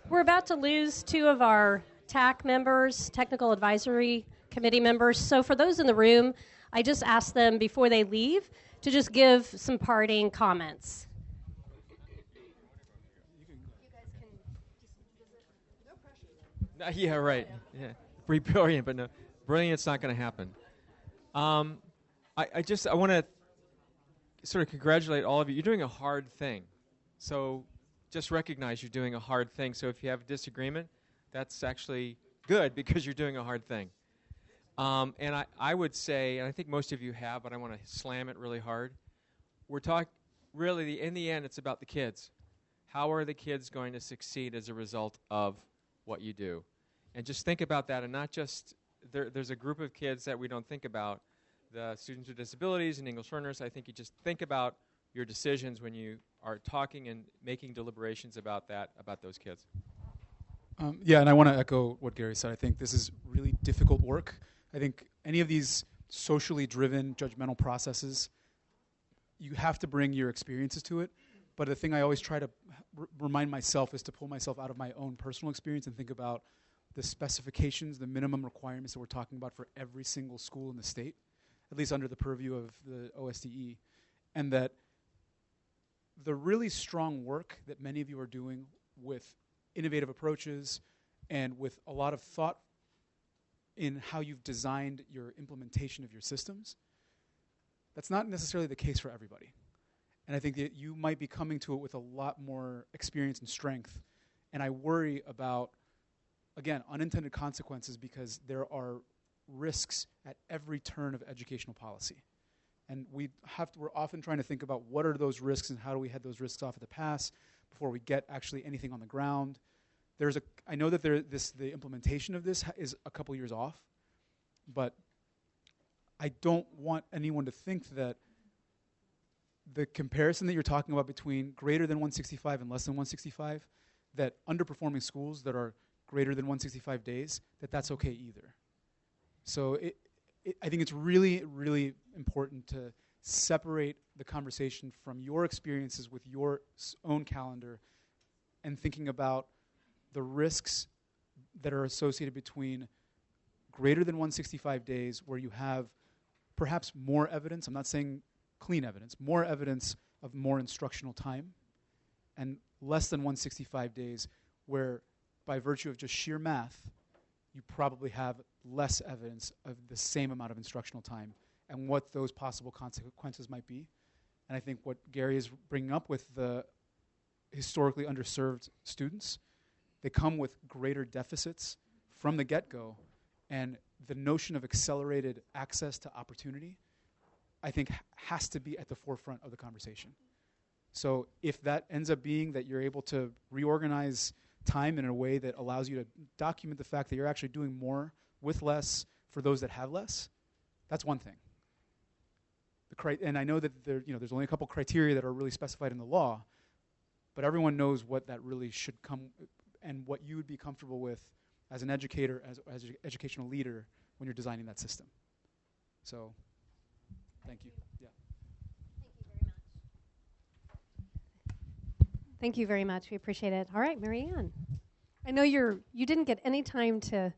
We're about to lose two of our TAC members, Technical Advisory Committee members. So for those in the room, I just asked them before they leave to just give some parting comments. Yeah, right. Yeah, pretty brilliant, but no, brilliant's not going to happen. I want to sort of congratulate all of you. You're doing a hard thing, so just recognize you're doing a hard thing. So if you have a disagreement, that's actually good because you're doing a hard thing. And I would say, and I think most of you have, but I want to slam it really hard. We're talking really in the end, it's about the kids. How are the kids going to succeed as a result of what you do? And just think about that, and not just there's a group of kids that we don't think about, the students with disabilities and English learners. I think you just think about your decisions when you are talking and making deliberations about those kids. Yeah, and I want to echo what Gary said. I think this is really difficult work. I think any of these socially driven judgmental processes, you have to bring your experiences to it. But the thing I always try to remind myself is to pull myself out of my own personal experience and think about the specifications, the minimum requirements that we're talking about for every single school in the state, at least under the purview of the OSDE, and that the really strong work that many of you are doing with innovative approaches and with a lot of thought in how you've designed your implementation of your systems, that's not necessarily the case for everybody. And I think that you might be coming to it with a lot more experience and strength. And I worry about, again, unintended consequences because there are risks at every turn of educational policy. And we're often trying to think about what are those risks and how do we head those risks off at the pass before we get actually anything on the ground. I know that the implementation of this is a couple years off, but I don't want anyone to think that the comparison that you're talking about between greater than 165 and less than 165, that underperforming schools that are greater than 165 days, that's okay either. So I think it's really, really important to separate the conversation from your experiences with your own calendar and thinking about the risks that are associated between greater than 165 days where you have perhaps more evidence, I'm not saying clean evidence, more evidence of more instructional time, and less than 165 days where by virtue of just sheer math, you probably have less evidence of the same amount of instructional time and what those possible consequences might be. And I think what Gary is bringing up with the historically underserved students, they come with greater deficits from the get-go, and the notion of accelerated access to opportunity, I think, has to be at the forefront of the conversation. So if that ends up being that you're able to reorganize time in a way that allows you to document the fact that you're actually doing more with less for those that have less, that's one thing. And I know that there's only a couple criteria that are really specified in the law, but everyone knows what that really should come and what you would be comfortable with as an educator, as an educational leader when you're designing that system. So, thank you. Yeah. Thank you very much. We appreciate it. All right, Marianne. I know you didn't get any time to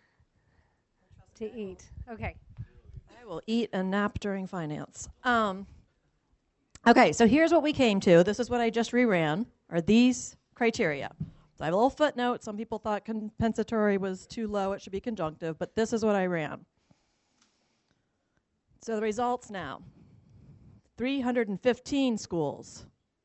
eat. Okay. I will eat and nap during finance. Okay, so here's what we came to. This is what I just reran, are these criteria. So I have a little footnote. Some people thought compensatory was too low. It should be conjunctive, but this is what I ran. So the results now. 315 schools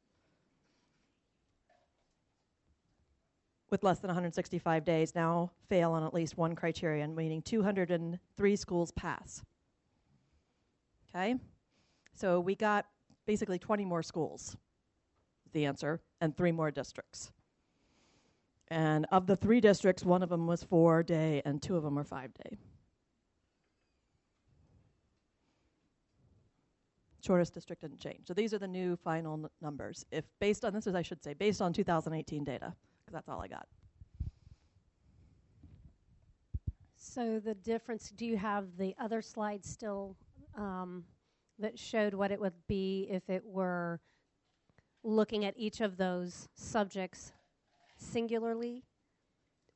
with less than 165 days now fail on at least one criterion, meaning 203 schools pass. Okay? So we got basically 20 more schools, the answer, and 3 more districts. And of the 3 districts, 1 of them was 4-day and 2 of them were 5-day. Shortest district didn't change. So these are the new final numbers. If based on, this is, I should say, based on 2018 data, because that's all I got. So the difference, do you have the other slide still that showed what it would be if it were looking at each of those subjects singularly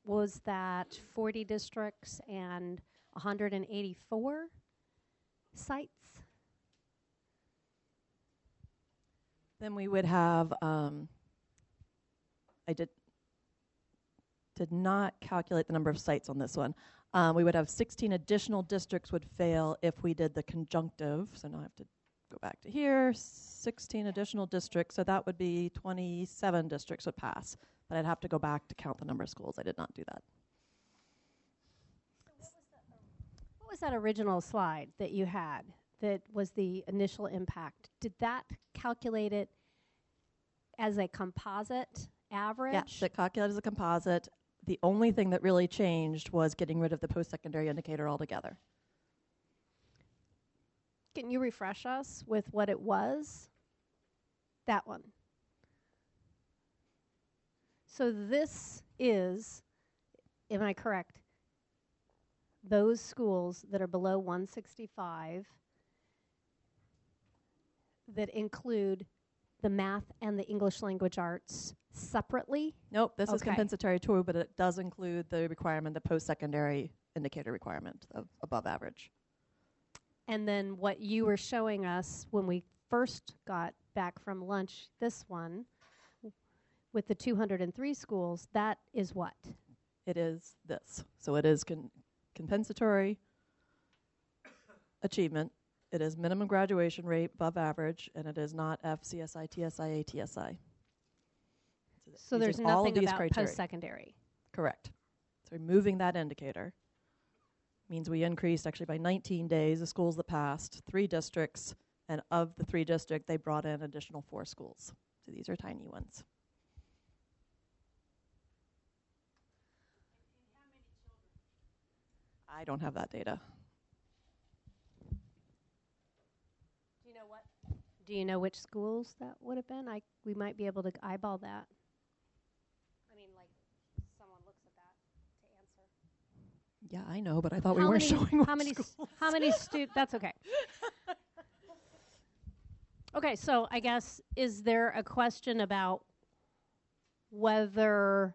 was that 40 districts and 184 sites? Then we would have, I did not calculate the number of sites on this one. We would have 16 additional districts would fail if we did the conjunctive. So now I have to go back to here. 16 additional districts. So that would be 27 districts would pass. But I'd have to go back to count the number of schools. I did not do that. What was that original slide that you had that was the initial impact? Did that calculate it as a composite average? Yes, it calculated as a composite. The only thing that really changed was getting rid of the post-secondary indicator altogether. Can you refresh us with what it was? That one. So this is, am I correct, those schools that are below 165 that include the math and the English language arts separately? Nope, this is Okay. compensatory too, but it does include the requirement, the post-secondary indicator requirement of above average. And then what you were showing us when we first got back from lunch, this one, with the 203 schools, that is what? It is this. So it is compensatory achievement. It is minimum graduation rate above average, and it is not FCSI, TSI, ATSI. So these there's are all of nothing these about criteria. post-secondary. Correct. So removing that indicator means we increased actually by 19 days the schools that passed, 3 districts, and of the 3 districts, they brought in additional 4 schools. So these are tiny ones. I don't have that data. Do you know what? Do you know which schools that would have been? We might be able to eyeball that. I mean, like, someone looks at that to answer. Yeah, I know, but I thought we weren't showing how many schools. how many students? That's okay. Okay, so I guess, is there a question about whether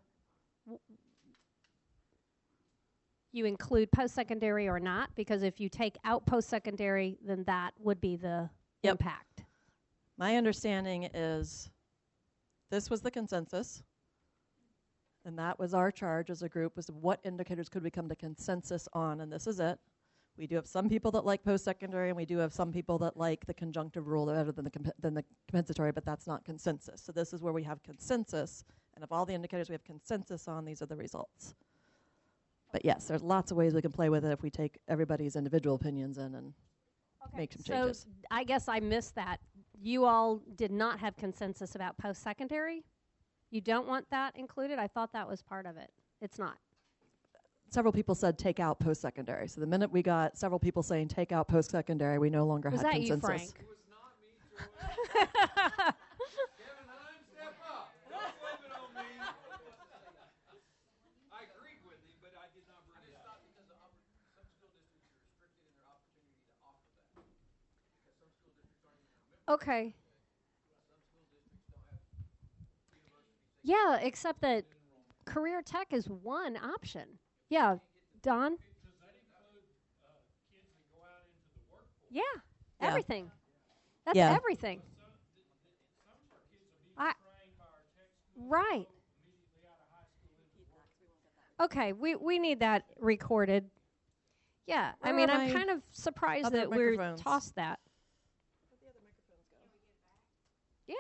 you include post-secondary or not? Because if you take out post-secondary, then that would be the Yep. impact. My understanding is this was the consensus, and that was our charge as a group, was what indicators could we come to consensus on, and this is it. We do have some people that like post-secondary, and we do have some people that like the conjunctive rule better than the compensatory, but that's not consensus. So this is where we have consensus, and of all the indicators we have consensus on, these are the results. But yes, there's lots of ways we can play with it if we take everybody's individual opinions in and make some changes. So I guess I missed that. You all did not have consensus about post-secondary? You don't want that included? I thought that was part of it. It's not. Several people said take out post-secondary. So the minute we got several people saying take out post-secondary, we no longer Was had that you, consensus. Frank? It was not me, Joy. Kevin Hines, step up. Don't blame it on me. I agreed with him, but I did not bring it up. Because some school districts are restricted in their opportunity to offer that. Because some school districts aren't even members. Okay. Some school districts don't have universities. Yeah, except that career tech is one option. Yeah, Don? Does that include kids that go out into the workforce? Yeah, Yeah. everything. That's Yeah. everything. Some of our kids are being I- trained by our tech schools Right. immediately out of high school into the workforce. Okay, we need that recorded. Yeah, I Where mean, are I'm my kind of surprised other that we're microphones? tossed that. Yeah.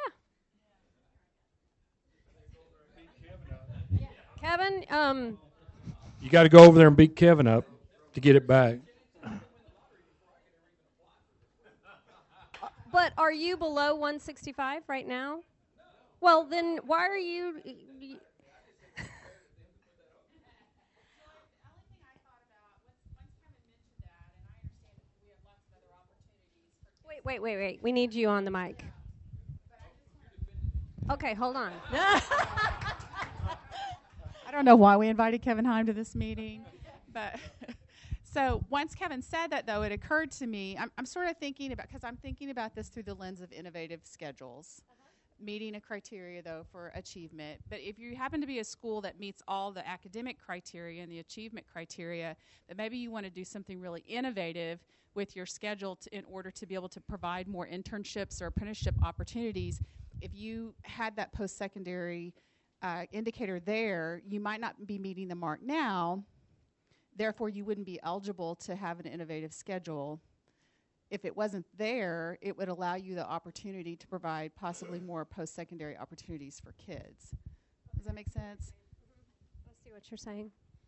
Kevin, You got to go over there and beat Kevin up to get it back. but are you below 165 right now? Well, then why are you? The only thing I thought about, once Kevin mentioned that, and I understand that we have lots of other opportunities for kids. Wait. We need you on the mic. Okay, hold on. I don't know why we invited Kevin Heim to this meeting, but so once Kevin said that, though, it occurred to me, I'm sort of thinking about, because I'm thinking about this through the lens of innovative schedules. meeting a criteria, though, for achievement. But if you happen to be a school that meets all the academic criteria and the achievement criteria, that maybe you want to do something really innovative with your schedule in order to be able to provide more internships or apprenticeship opportunities. If you had that post-secondary indicator there, you might not be meeting the mark now. Therefore, you wouldn't be eligible to have an innovative schedule. If it wasn't there, it would allow you the opportunity to provide possibly more post-secondary opportunities for kids. Does that make sense? I see what you're saying.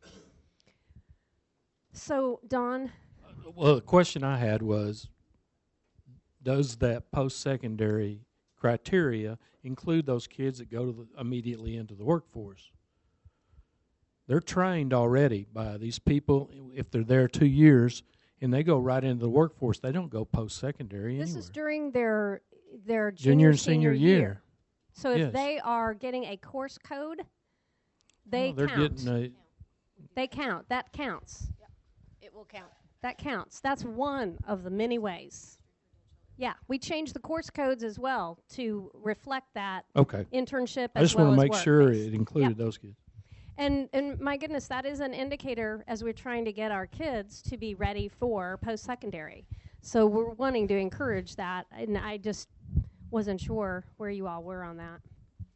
So, Dawn? Well, the question I had was, does that post-secondary criteria include those kids that go to immediately into the workforce? They're trained already by these people. If they're there 2 years and they go right into the workforce, they don't go post-secondary anywhere. This is during their Junior and senior year. So if Yes. they are getting a course code, they they're count. getting They count. That counts. It will count. That counts. That's one of the many ways. Yeah, we changed the course codes as well to reflect that okay. internship I as just well want as to make sure work-based. it included Yep. those kids. And my goodness, that is an indicator as we're trying to get our kids to be ready for post-secondary. So we're wanting to encourage that, and I just wasn't sure where you all were on that.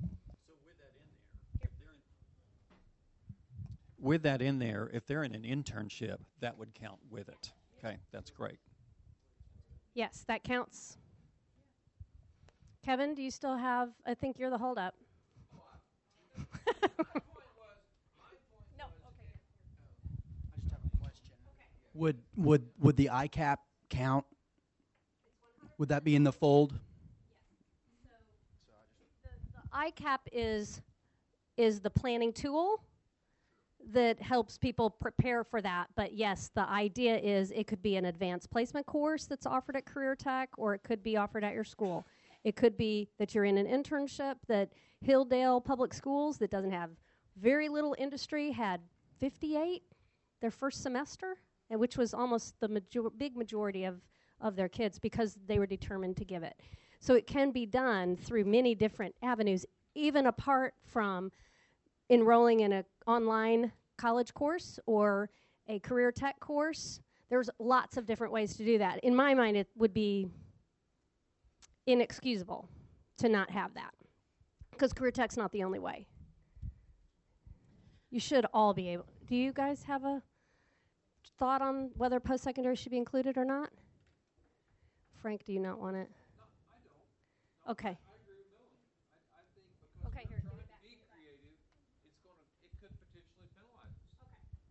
With that in there, if they're in an internship, that would count with it. Okay, that's great. Yes, that counts. Kevin, do you still have, I think you're the holdup. Would the ICAP count? Would that be in the fold? The ICAP is the planning tool that helps people prepare for that. But yes, the idea is it could be an advanced placement course that's offered at Career Tech, or it could be offered at your school. It could be that you're in an internship that Hilldale Public Schools, that doesn't have very little industry, had 58 their first semester, and which was almost the big majority of their kids because they were determined to give it. So it can be done through many different avenues, even apart from enrolling in an online college course or a career tech course. There's lots of different ways to do that. In my mind, it would be inexcusable to not have that, because career tech's not the only way. You should all be able. Do you guys have a thought on whether post-secondary should be included or not? Frank, do you not want it? No, I don't. Okay. I agree with Melanie. I think because Okay, we're here, trying give to it be creative, it could potentially penalize us.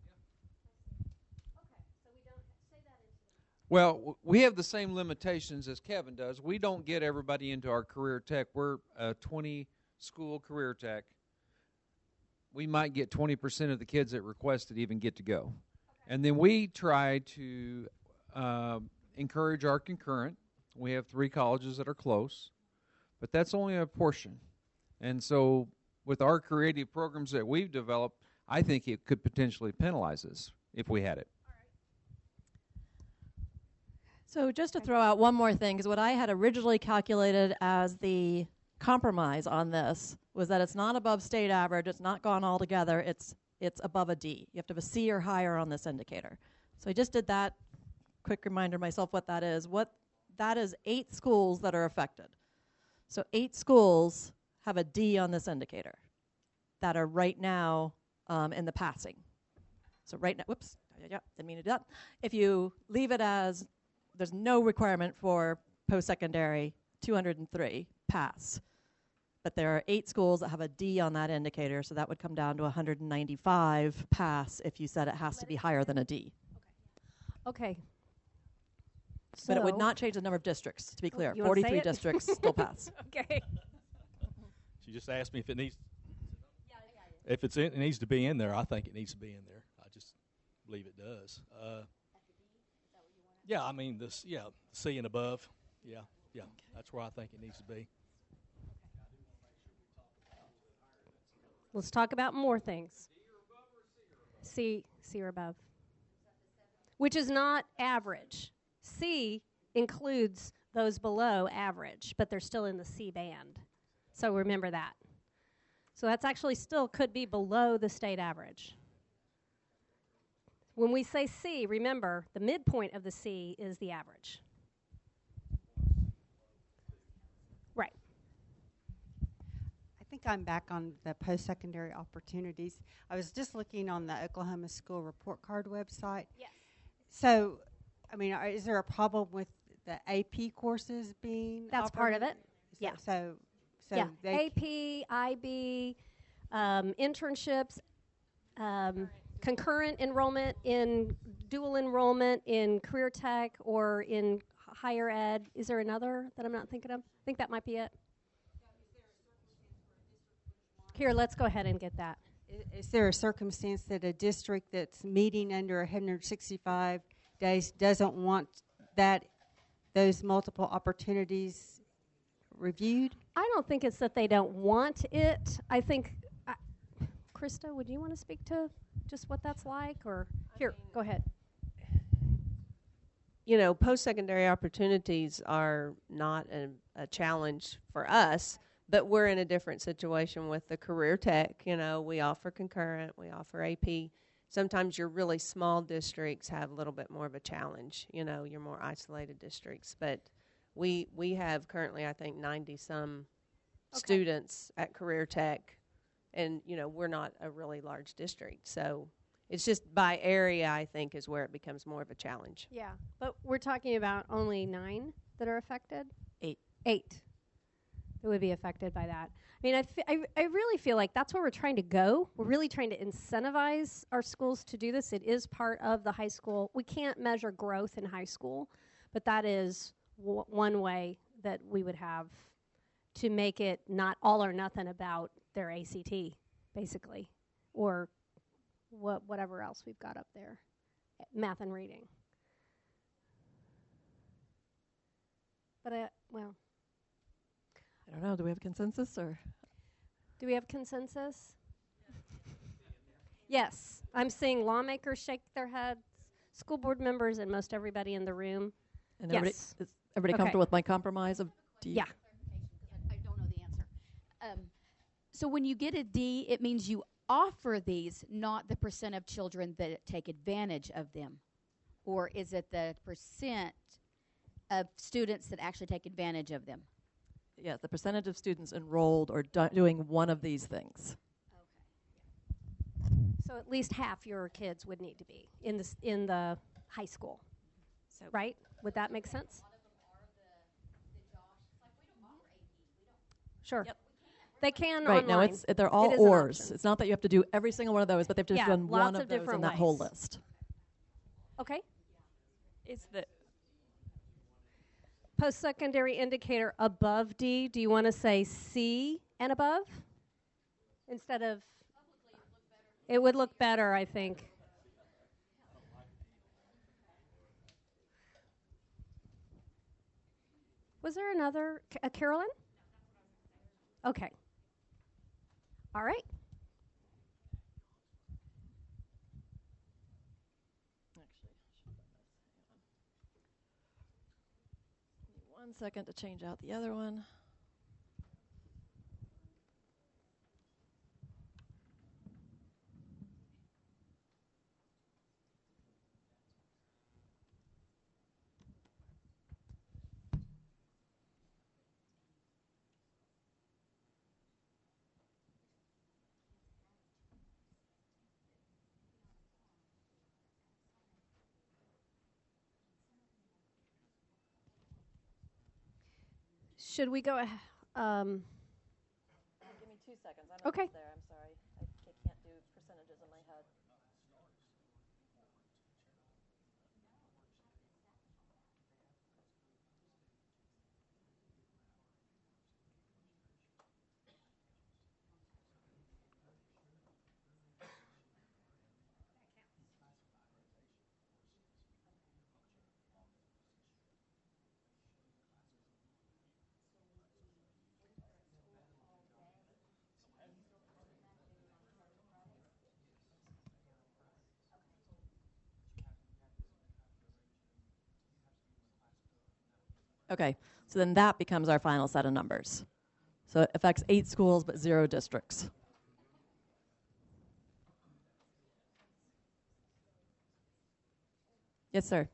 Okay, so we don't say that into the... Well, we have the same limitations as Kevin does. We don't get everybody into our career tech. We're a 20-school career tech. We might get 20% of the kids that requested even get to go. Okay. And then we try to encourage our concurrent. We have 3 colleges that are close, but that's only a portion. And so with our creative programs that we've developed, I think it could potentially penalize us if we had it. So just to throw out one more thing, because what I had originally calculated as the compromise on this was that it's not above state average, it's not gone altogether, it's above a D. You have to have a C or higher on this indicator. So I just did that, quick reminder myself what that is. What that is 8 schools that are affected. So 8 schools have a D on this indicator that are right now in the passing. So right now, whoops, didn't mean to do that. If you leave it as there's no requirement for post-secondary, 203 pass. But there are 8 schools that have a D on that indicator, so that would come down to 195 pass if you said it has to be higher than a D. Okay. But it would So- not change the number of districts, to be clear. You wanna say 43 it? districts still pass. Okay. She just asked me if it needs. If it needs to be in there, I think it needs to be in there. I just believe it does. Yeah, I mean this. Yeah, C and above. Yeah, that's where I think it needs to be. Let's talk about more things. C or above. Which is not average. C includes those below average, but they're still in the C band. So remember that. So that's actually still could be below the state average. When we say C, remember, the midpoint of the C is the average. Right. I think I'm back on the post-secondary opportunities. I was just looking on the Oklahoma School Report Card website. Yes. So, I mean, is there a problem with the AP courses being That's part of it. Yeah. So yeah. they AP, IB, internships, concurrent enrollment in dual enrollment in career tech or in higher ed. Is there another that I'm not thinking of? I think that might be it. Here, let's go ahead and get that. Is there a circumstance that a district that's meeting under 165 days doesn't want those multiple opportunities reviewed? I don't think it's that they don't want it. I think, Krista, would you want to speak to just what that's like? Or here, go ahead. You know, post-secondary opportunities are not a challenge for us, but we're in a different situation with the career tech. You know, we offer concurrent, we offer AP. Sometimes your really small districts have a little bit more of a challenge, you know, your more isolated districts. But we have currently, I think, 90-some students at career tech, and, you know, we're not a really large district. So it's just by area, I think, is where it becomes more of a challenge. Yeah, but we're talking about only 9 that are affected? 8. 8 that would be affected by that. I mean, I really feel like that's where we're trying to go. We're really trying to incentivize our schools to do this. It is part of the high school. We can't measure growth in high school, but that is one way that we would have to make it not all or nothing about their ACT, basically, or whatever else we've got up there, math and reading. But, well... I don't know. Do we have a consensus or? Do we have consensus? Yes. I'm seeing lawmakers shake their heads, school board members, and most everybody in the room. And yes. Is everybody comfortable with my compromise of D? Yeah. I don't know the answer. So when you get a D, it means you offer these, not the percent of children that take advantage of them. Or is it the percent of students that actually take advantage of them? Yeah, the percentage of students enrolled or doing one of these things. Okay. So at least half your kids would need to be in the high school, so right? Would that make sense? Sure. Yep. They can right online. Now they're all ORs. It's not that you have to do every single one of those, but they've just done one of those in that whole list. Okay. Is the post-secondary indicator above D, do you want to say C and above? Instead of... It would look better, I think. Was there another... Carolyn? Okay. All right. One second to change out the other one. Should we go ahead? Give me 2 seconds. I'm okay. Not there. I'm sorry. I can't do percentages in my head. Okay, so then that becomes our final set of numbers. So it affects 8 schools but 0 districts. Yes, sir.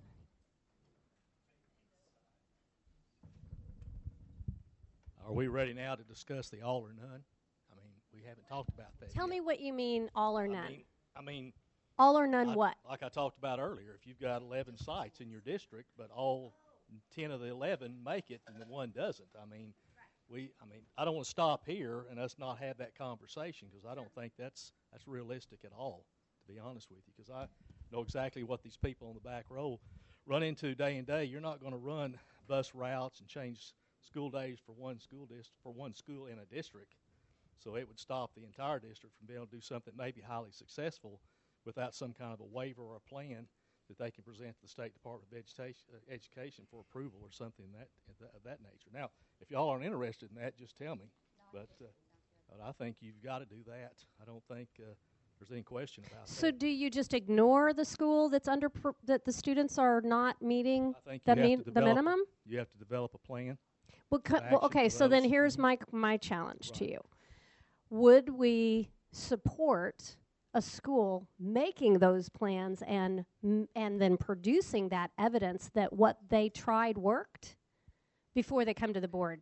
Are we ready now to discuss the all or none? I mean, we haven't talked about that Tell yet. me what you mean, all or none. I mean, all or none what? Like I talked about earlier, if you've got 11 sites in your district, but all 10 of the 11 make it and the one doesn't, I mean, I don't want to stop here and us not have that conversation, because I don't think that's realistic at all, to be honest with you, because I know exactly what these people on the back row run into day in day. You're not going to run bus routes and change school days for one school in a district, so it would stop the entire district from being able to do something maybe highly successful without some kind of a waiver or a plan that they can present to the State Department of Education for approval or something of that nature. Now, if y'all aren't interested in that, just tell me. But I think you've got to do that. I don't think there's any question about that. So do you just ignore the school that's that the students are not meeting the minimum? You have to develop a plan. Well, okay, so then here's my challenge to you. Would we support a school making those plans and then producing that evidence that what they tried worked before they come to the board?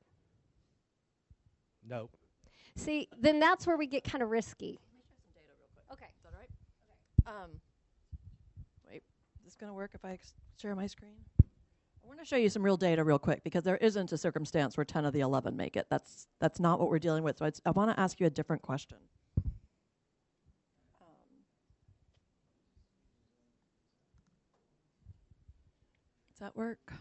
No. See, then that's where we get kind of risky. Okay. Is that all right? Okay. Wait, is this going to work if I share my screen? I want to show you some real data real quick, because there isn't a circumstance where 10 of the 11 make it. That's not what we're dealing with. So I want to ask you a different question. Does that work?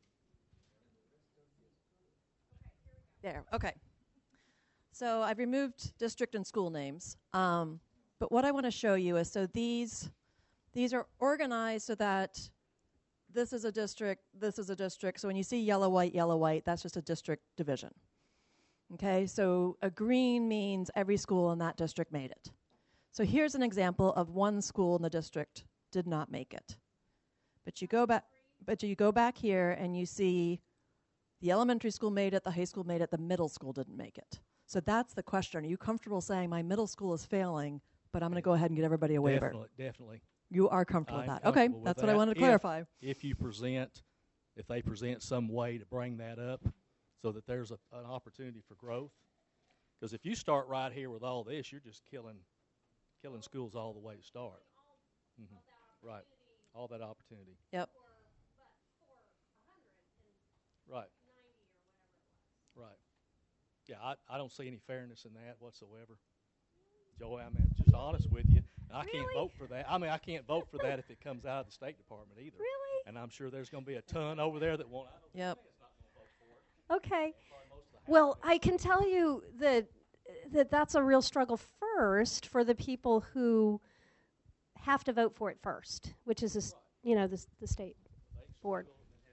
There. Okay. So I've removed district and school names. But what I want to show you is, so these are organized so that this is a district, this is a district. So when you see yellow, white, that's just a district division. Okay, so a green means every school in that district made it. So here's an example of one school in the district did not make it. But you go back here and you see the elementary school made it, the high school made it, the middle school didn't make it. So that's the question. Are you comfortable saying my middle school is failing, but I'm going to go ahead and get everybody a waiver? Definitely. You are comfortable with that. Okay, that's what I wanted to clarify. If they present some way to bring that up so that there's an opportunity for growth. Because if you start right here with all this, you're just killing schools all the way to start. Mm-hmm. Right. All that opportunity. Yep. Right. Right. Yeah, I don't see any fairness in that whatsoever. Joey, I'm just honest with you. I can't vote for that. I mean, I can't vote for that if it comes out of the State Department either. Really? And I'm sure there's going to be a ton over there that won't. Yep. Okay. Well, I can tell you that that's a real struggle first for the people who have to vote for it first, which is the state board.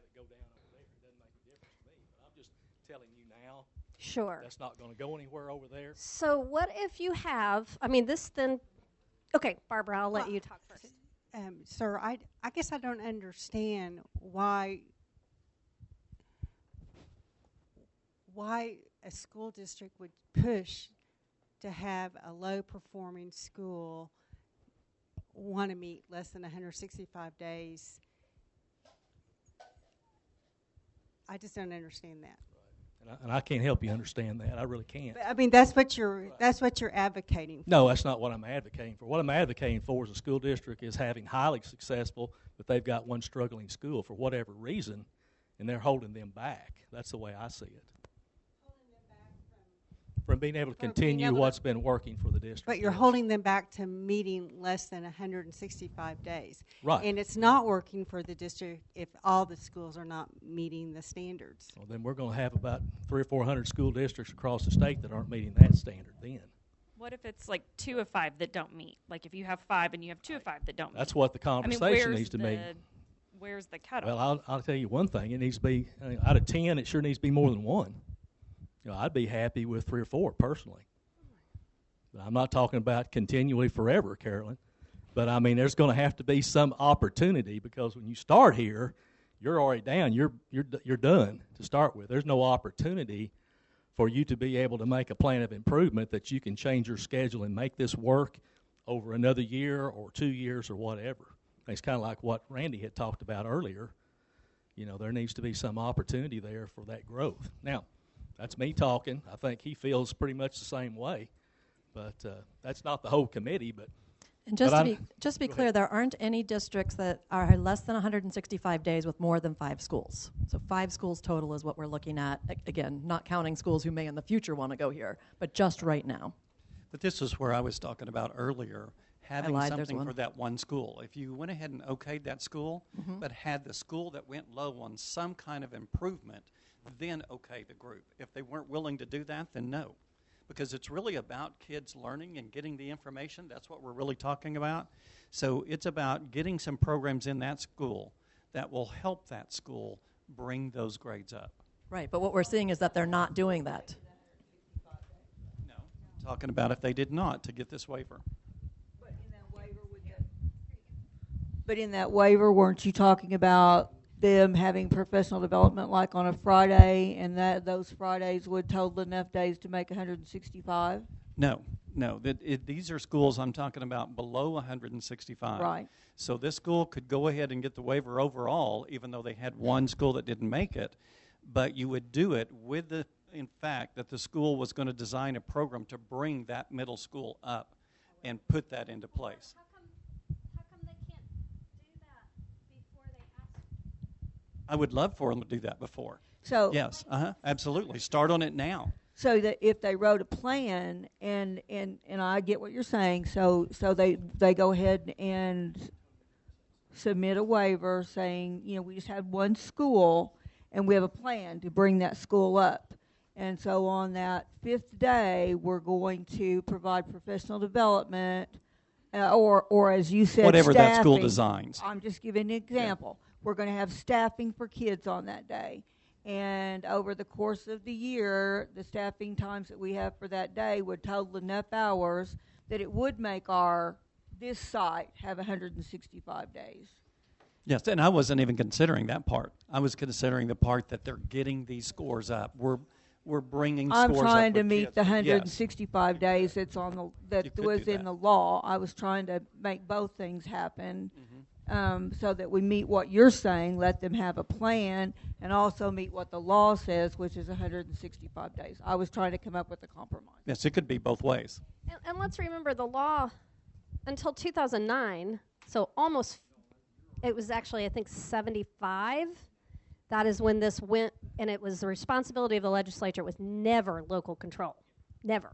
Sure. That's not going to go anywhere over there. So what if you have, okay, Barbara, I'll let you talk first. Sir, I guess I don't understand why a school district would push to have a low-performing school want to meet less than 165 days. I just don't understand that. And I can't help you understand that. I really can't. But, I mean, that's what you're advocating for. No, that's not what I'm advocating for. What I'm advocating for is a school district is having highly successful, but they've got one struggling school for whatever reason, and they're holding them back. That's the way I see it. From being able to continue what's been working for the district. But you're holding them back to meeting less than 165 days. Right. And it's not working for the district if all the schools are not meeting the standards. Well, then we're going to have about 300 or 400 school districts across the state that aren't meeting that standard then. What if it's like 2 of 5 that don't meet? Like if you have 5 and you have 2 of 5 that don't meet? That's what the conversation needs to be. Where's the cutoff? Well, I'll tell you one thing. It needs to be, out of 10, it sure needs to be more than 1. I'd be happy with 3 or 4 personally. But I'm not talking about continually forever, Carolyn. But, I mean, there's going to have to be some opportunity because when you start here, you're already down. You're done to start with. There's no opportunity for you to be able to make a plan of improvement that you can change your schedule and make this work over another year or 2 years or whatever. It's kind of like what Randy had talked about earlier. You know, there needs to be some opportunity there for that growth. Now, that's me talking. I think he feels pretty much the same way, but that's not the whole committee. But and just to be clear, there aren't any districts that are less than 165 days with more than 5 schools. So 5 schools total is what we're looking at. Again, not counting schools who may in the future want to go here, but just right now. But this is where I was talking about earlier, having something for that one school. If you went ahead and okayed that school, but had the school that went low on some kind of improvement, then okay the group. If they weren't willing to do that, then no. Because it's really about kids learning and getting the information. That's what we're really talking about. So it's about getting some programs in that school that will help that school bring those grades up. Right, but what we're seeing is that they're not doing that. No, talking about if they did not to get this waiver. But in that waiver, weren't you talking about them having professional development like on a Friday, and that those Fridays would total enough days to make 165? No. These are schools I'm talking about below 165. Right. So this school could go ahead and get the waiver overall, even though they had one school that didn't make it. But you would do it with the, in fact, that the school was going to design a program to bring that middle school up and put that into place. I would love for them to do that before. So yes, absolutely. Start on it now. So that if they wrote a plan, and I get what you're saying, so they go ahead and submit a waiver saying, you know, we just had one school and we have a plan to bring that school up. And so on that 5th day, we're going to provide professional development, or as you said, whatever staffing. that school designs. I'm just giving an example. Yeah. We're going to have staffing for kids on that day. And over the course of the year, the staffing times that we have for that day would total enough hours that it would make this site have 165 days. Yes, and I wasn't even considering that part. I was considering the part that they're getting these scores up. We're bringing scores up. I'm trying to meet kids. the 165 days that's on that was in the law. I was trying to make both things happen. So that we meet what you're saying, let them have a plan, and also meet what the law says, which is 165 days. I was trying to come up with a compromise. Yes, it could be both ways. And let's remember the law until 2009, so almost, it was actually, I think, 75. That is when this went, and it was the responsibility of the legislature. It was never local control. Never.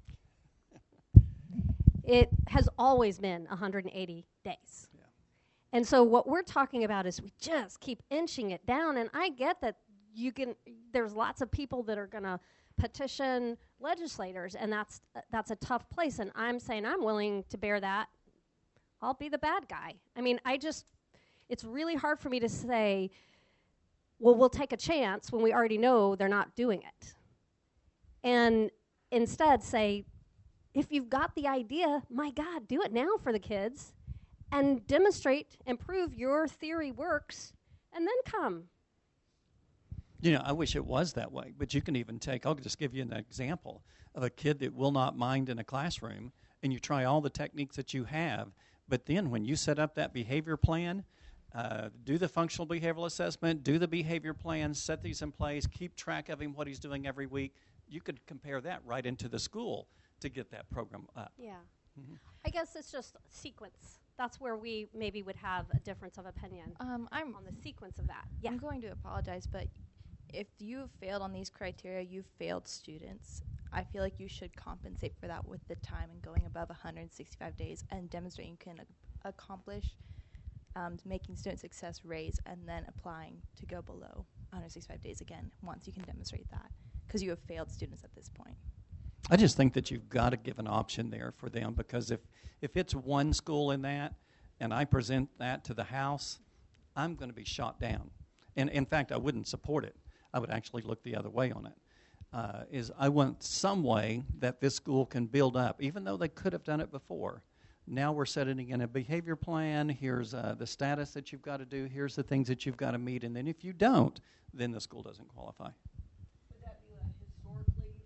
It has always been 180 days. And so what we're talking about is we just keep inching it down. And I get that there's lots of people that are going to petition legislators, and that's a tough place. And I'm saying I'm willing to bear that. I'll be the bad guy. I mean, it's really hard for me to say, well, we'll take a chance when we already know they're not doing it. And instead say, if you've got the idea, my God, do it now for the kids. And demonstrate and prove your theory works, and then come. You know, I wish it was that way, but you can even I'll just give you an example of a kid that will not mind in a classroom, and you try all the techniques that you have, but then when you set up that behavior plan, do the functional behavioral assessment, do the behavior plan, set these in place, keep track of him, what he's doing every week, you could compare that right into the school to get that program up. Yeah. Mm-hmm. I guess it's just sequence. That's where we maybe would have a difference of opinion on the sequence of that. Yeah. I'm going to apologize, but if you've failed on these criteria, you've failed students. I feel like you should compensate for that with the time and going above 165 days and demonstrating you can accomplish making student success raise and then applying to go below 165 days again once you can demonstrate that, because you have failed students at this point. I just think that you've got to give an option there for them, because if it's one school in that and I present that to the House, I'm going to be shot down. And in fact, I wouldn't support it. I would actually look the other way on it. I want some way that this school can build up, even though they could have done it before. Now we're setting in a behavior plan. Here's the status that you've got to do. Here's the things that you've got to meet. And then if you don't, then the school doesn't qualify. Would that be a historically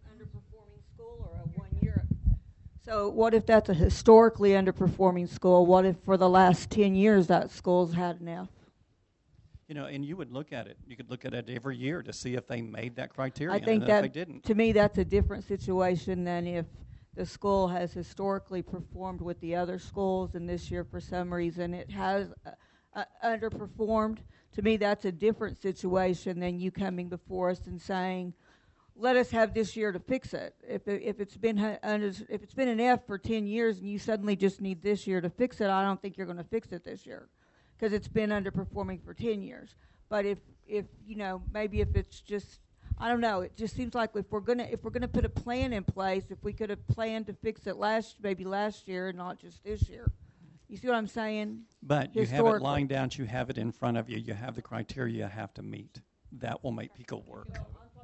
So what if that's a historically underperforming school? What if for the last 10 years that school's had an F? You know, and you would look at it. You could look at it every year to see if they made that criteria. I think and that, if they didn't. to me, that's a different situation than if the school has historically performed with the other schools, and this year, for some reason, it has underperformed. To me, that's a different situation than you coming before us and saying, let us have this year to fix it. If it's been an F for 10 years and you suddenly just need this year to fix it, I don't think you're going to fix it this year because it's been underperforming for 10 years. But if you know, maybe if it's just, I don't know, it just seems like if we're gonna put a plan in place, if we could have planned to fix it last year and not just this year. You see what I'm saying? But you have it lying down, you have it in front of you, you have the criteria you have to meet. That will make people work.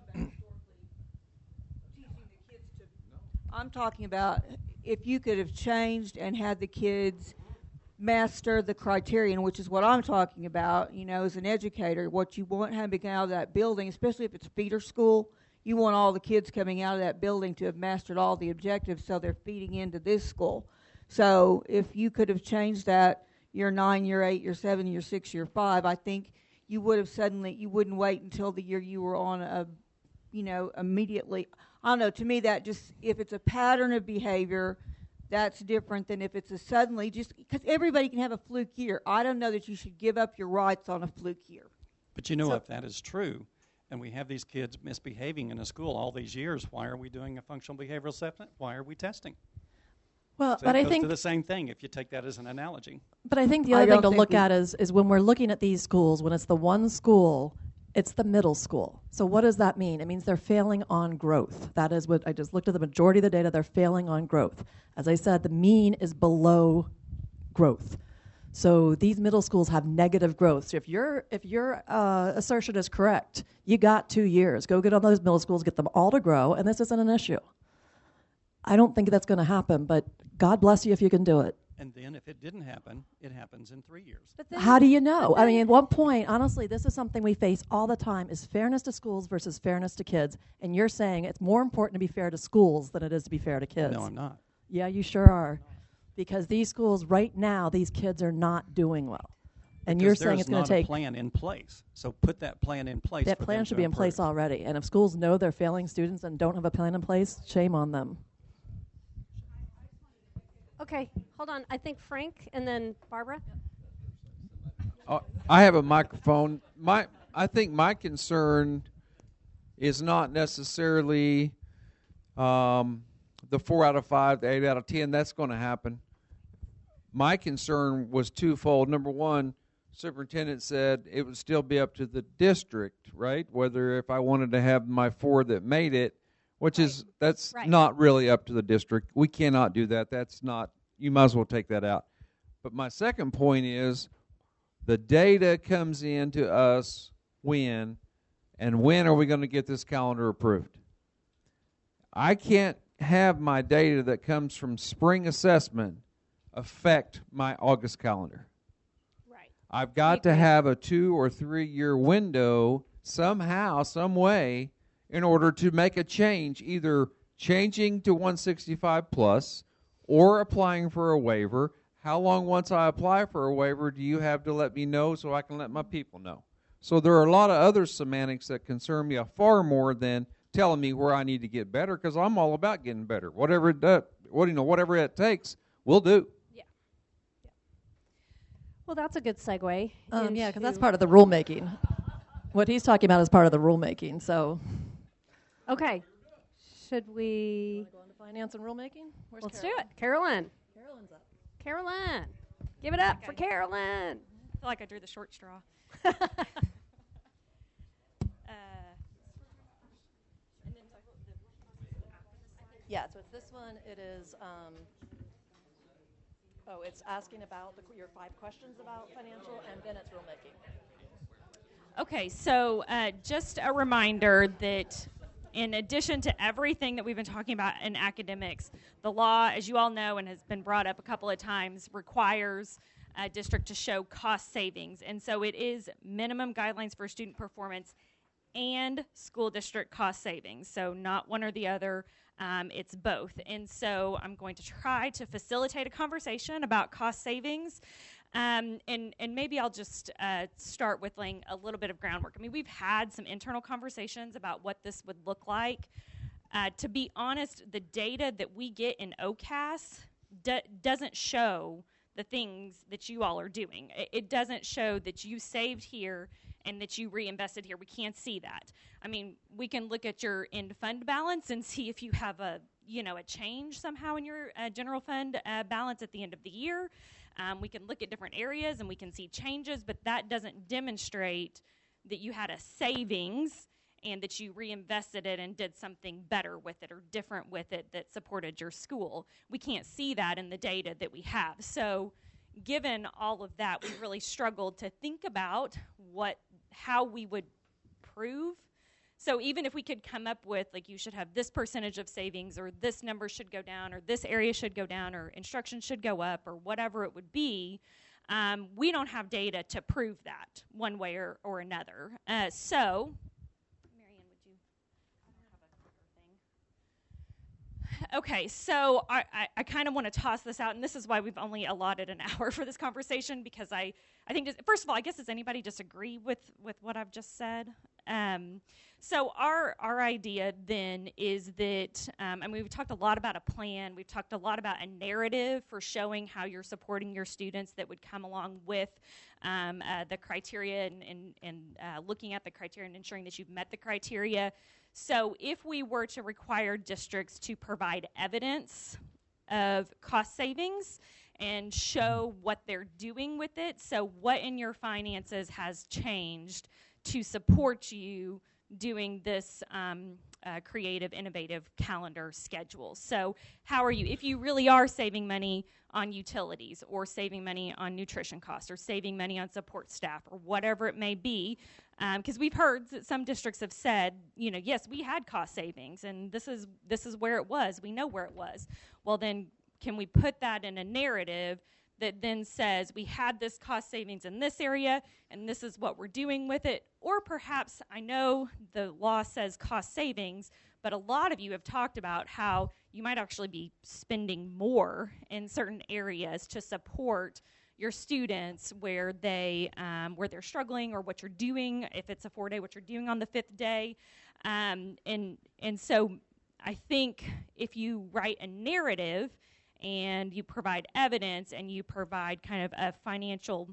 I'm talking about if you could have changed and had the kids master the criterion, which is what I'm talking about, you know, as an educator, what you want having out of that building, especially if it's feeder school, you want all the kids coming out of that building to have mastered all the objectives so they're feeding into this school. So if you could have changed that year 9, year 8, year 7, year 6, year 5, I think you would have you wouldn't wait until the year you were on immediately. I don't know, to me that just, if it's a pattern of behavior, that's different than if it's a suddenly, just because everybody can have a fluke year. I don't know that you should give up your rights on a fluke year. But you know, if that is true, and we have these kids misbehaving in a school all these years, why are we doing a functional behavioral assessment? Why are we testing? Well, So but it I goes think to the same thing if you take that as an analogy. But I think the other thing to look at is when we're looking at these schools, when it's the one school, it's the middle school. So what does that mean? It means they're failing on growth. That is what I just looked at the majority of the data, they're failing on growth. As I said, the mean is below growth. So these middle schools have negative growth. So if your assertion is correct, you got 2 years. Go get on those middle schools, get them all to grow, and this isn't an issue. I don't think that's going to happen, but God bless you if you can do it. And then if it didn't happen, it happens in 3 years. How do you know? I mean, at one point, honestly, this is something we face all the time, is fairness to schools versus fairness to kids. And you're saying it's more important to be fair to schools than it is to be fair to kids. No, I'm not. Yeah, you sure are. Because these schools right now, these kids are not doing well. And you're saying it's going to take... There's not a plan in place. So put that plan in place. That plan should be in place already. And if schools know they're failing students and don't have a plan in place, shame on them. Okay, hold on. I think Frank and then Barbara. I have a microphone. I think my concern is not necessarily the 4 out of 5, the 8 out of 10. That's going to happen. My concern was twofold. Number one, superintendent said it would still be up to the district, right? Whether if I wanted to have my 4 that made it, that's not really up to the district. We cannot do that. That's not, you might as well take that out. But my second point is the data comes in to us when are we going to get this calendar approved? I can't have my data that comes from spring assessment affect my August calendar. Right. I've got to have a 2 or 3 year window somehow, some way, in order to make a change, either changing to 165 plus or applying for a waiver. How long once I apply for a waiver do you have to let me know so I can let my people know? So there are a lot of other semantics that concern me far more than telling me where I need to get better, because I'm all about getting better. Whatever it does, whatever it takes, we'll do. Well, that's a good segue. Yeah, because that's part of the rulemaking. What he's talking about is part of the rulemaking, so... Okay. Should we... Go on to finance and rulemaking? Let's do it. Carolyn. Carolyn's up. Carolyn. Give it up for Carolyn. I feel like I drew the short straw. Yeah, so it's this one. It is... it's asking about your 5 questions about financial, and then it's rulemaking. Okay, so just a reminder that in addition to everything that we've been talking about in academics, the law, as you all know and has been brought up a couple of times, requires a district to show cost savings. And so it is minimum guidelines for student performance and school district cost savings, so not one or the other. It's both. And so I'm going to try to facilitate a conversation about cost savings. And maybe I'll just start with laying a little bit of groundwork. I mean, we've had some internal conversations about what this would look like. To be honest, the data that we get in OCAS doesn't show the things that you all are doing. It doesn't show that you saved here and that you reinvested here. We can't see that. I mean, we can look at your end fund balance and see if you have a change somehow in your general fund balance at the end of the year. We can look at different areas and we can see changes, but that doesn't demonstrate that you had a savings and that you reinvested it and did something better with it or different with it that supported your school. We can't see that in the data that we have. So given all of that, we really struggled to think about how we would prove. So even if we could come up with, like, you should have this percentage of savings, or this number should go down, or this area should go down, or instruction should go up, or whatever it would be, we don't have data to prove that one way or another. So, Marianne, would you have a clicker thing? Okay, so I kind of want to toss this out, and this is why we've only allotted an hour for this conversation, because I think, first of all, I guess, does anybody disagree with what I've just said? So our idea then is that, and we've talked a lot about a plan, we've talked a lot about a narrative for showing how you're supporting your students that would come along with the criteria and looking at the criteria and ensuring that you've met the criteria. So if we were to require districts to provide evidence of cost savings and show what they're doing with it, so what in your finances has changed to support you doing this creative, innovative calendar schedule. So how are you, if you really are saving money on utilities or saving money on nutrition costs or saving money on support staff or whatever it may be, because we've heard that some districts have said, yes, we had cost savings and this is where it was. We know where it was. Well, then can we put that in a narrative that then says we had this cost savings in this area and this is what we're doing with it? Or perhaps, I know the law says cost savings, but a lot of you have talked about how you might actually be spending more in certain areas to support your students where they're struggling, or what you're doing, if it's a 4-day, what you're doing on the 5th day. And so I think if you write a narrative and you provide evidence and you provide kind of a financial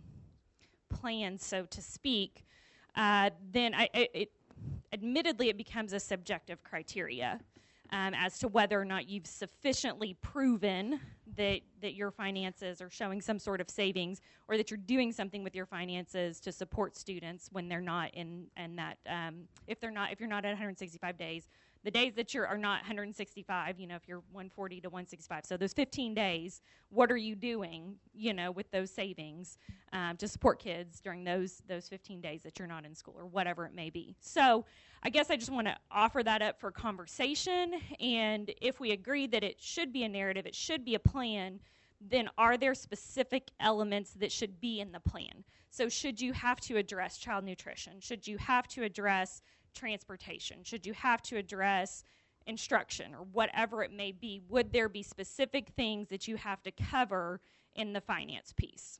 plan, so to speak, then admittedly it becomes a subjective criteria as to whether or not you've sufficiently proven that your finances are showing some sort of savings, or that you're doing something with your finances to support students when they're not in that, if you're not at 165 days. The days that are not 165, if you're 140 to 165. So those 15 days, what are you doing, with those savings to support kids during those 15 days that you're not in school, or whatever it may be. So I guess I just want to offer that up for conversation. And if we agree that it should be a narrative, it should be a plan, then are there specific elements that should be in the plan? So should you have to address child nutrition? Should you have to address transportation? Should you have to address instruction, or whatever it may be? Would there be specific things that you have to cover in the finance piece?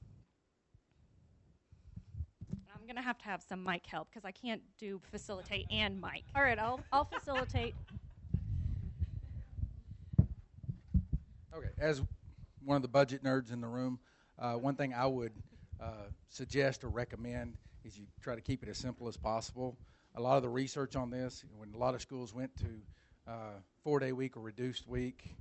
I'm going to have some mic help because I can't do facilitate and mic. All right, I'll facilitate. Okay, as one of the budget nerds in the room, one thing I would suggest or recommend is you try to keep it as simple as possible. A lot of the research on this, when a lot of schools went to 4-day week or reduced week,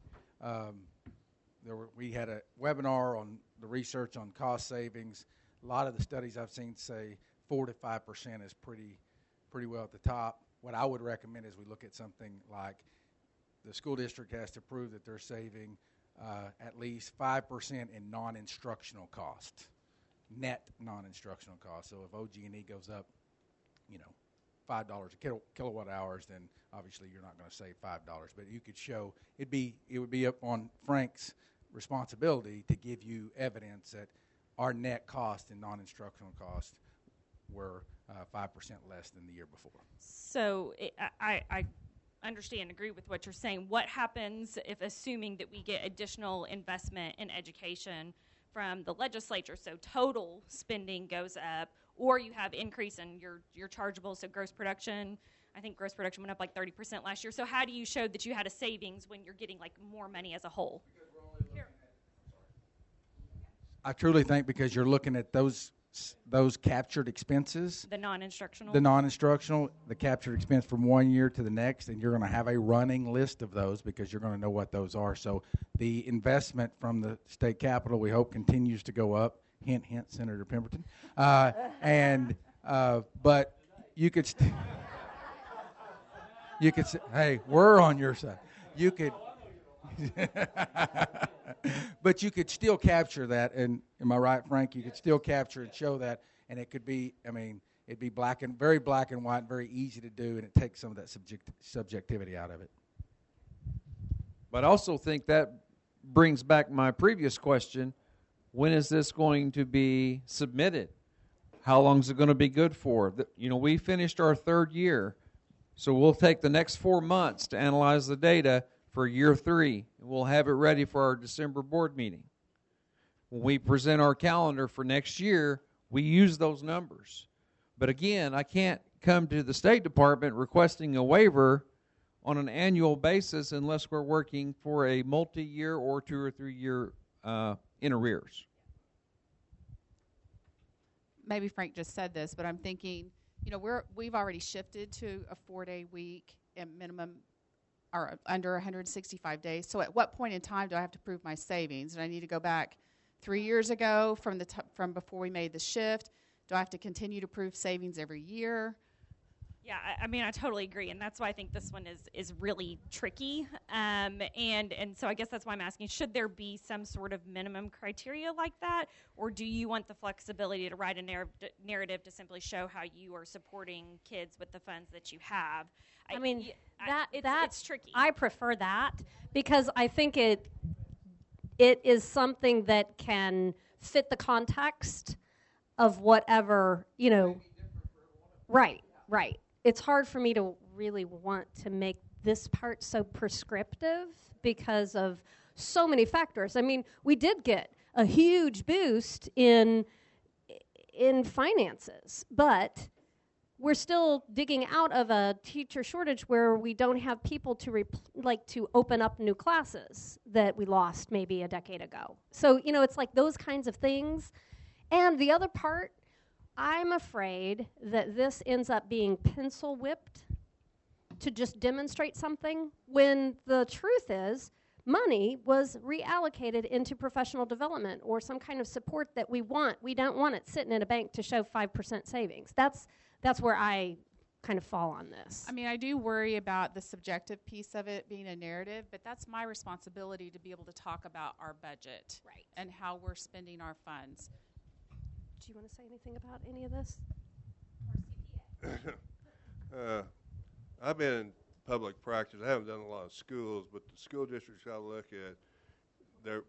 we had a webinar on the research on cost savings. A lot of the studies I've seen say 4 to 5% is pretty well at the top. What I would recommend is we look at something like the school district has to prove that they're saving at least 5% in non-instructional cost, net non-instructional cost. So if OG&E goes up, $5 a kilowatt hours, then obviously you're not going to save $5. But you could show it would be up on Frank's responsibility to give you evidence that our net cost and non-instructional costs were 5% less than the year before. So I understand and agree with what you're saying. What happens if, assuming that we get additional investment in education from the legislature, so total spending goes up, or you have increase in your chargeable, so gross production? I think gross production went up like 30% last year. So how do you show that you had a savings when you're getting like more money as a whole? I truly think because you're looking at those captured expenses. The non-instructional? The non-instructional, the captured expense from one year to the next, and you're going to have a running list of those because you're going to know what those are. So the investment from the state capitol, we hope, continues to go up. Hint, hint, Senator Pemberton. But you could you could say, hey, we're on your side. You could, but you could still capture that. And am I right, Frank? You could still capture and show that, and it could be. I mean, it'd be very black and white, very easy to do, and it takes some of that subjectivity out of it. But I also think that brings back my previous question: when is this going to be submitted? How long is it going to be good for? We finished our third year. So we'll take the next 4 months to analyze the data for year 3, and we'll have it ready for our December board meeting. When we present our calendar for next year, we use those numbers. But again, I can't come to the State Department requesting a waiver on an annual basis unless we're working for a multi-year or 2 or 3 year in arrears. Maybe Frank just said this, but I'm thinking, we've already shifted to a 4-day week at minimum, or under 165 days. So at what point in time do I have to prove my savings? Do I need to go back 3 years ago from before we made the shift? Do I have to continue to prove savings every year? Yeah, I mean, I totally agree, and that's why I think this one is really tricky. And so I guess that's why I'm asking, should there be some sort of minimum criteria like that, or do you want the flexibility to write a narrative to simply show how you are supporting kids with the funds that you have? I mean, it's tricky. I prefer that because I think it is something that can fit the context of whatever, Right. It's hard for me to really want to make this part so prescriptive because of so many factors. I mean, we did get a huge boost in finances, but we're still digging out of a teacher shortage where we don't have people to to open up new classes that we lost maybe a decade ago. So, it's like those kinds of things. And the other part, I'm afraid that this ends up being pencil whipped to just demonstrate something when the truth is money was reallocated into professional development or some kind of support that we want. We don't want it sitting in a bank to show 5% savings. That's where I kind of fall on this. I mean, I do worry about the subjective piece of it being a narrative, but that's my responsibility to be able to talk about our budget and how we're spending our funds. Do you want to say anything about any of this? I've been in public practice. I haven't done a lot of schools, but the school districts I look at, the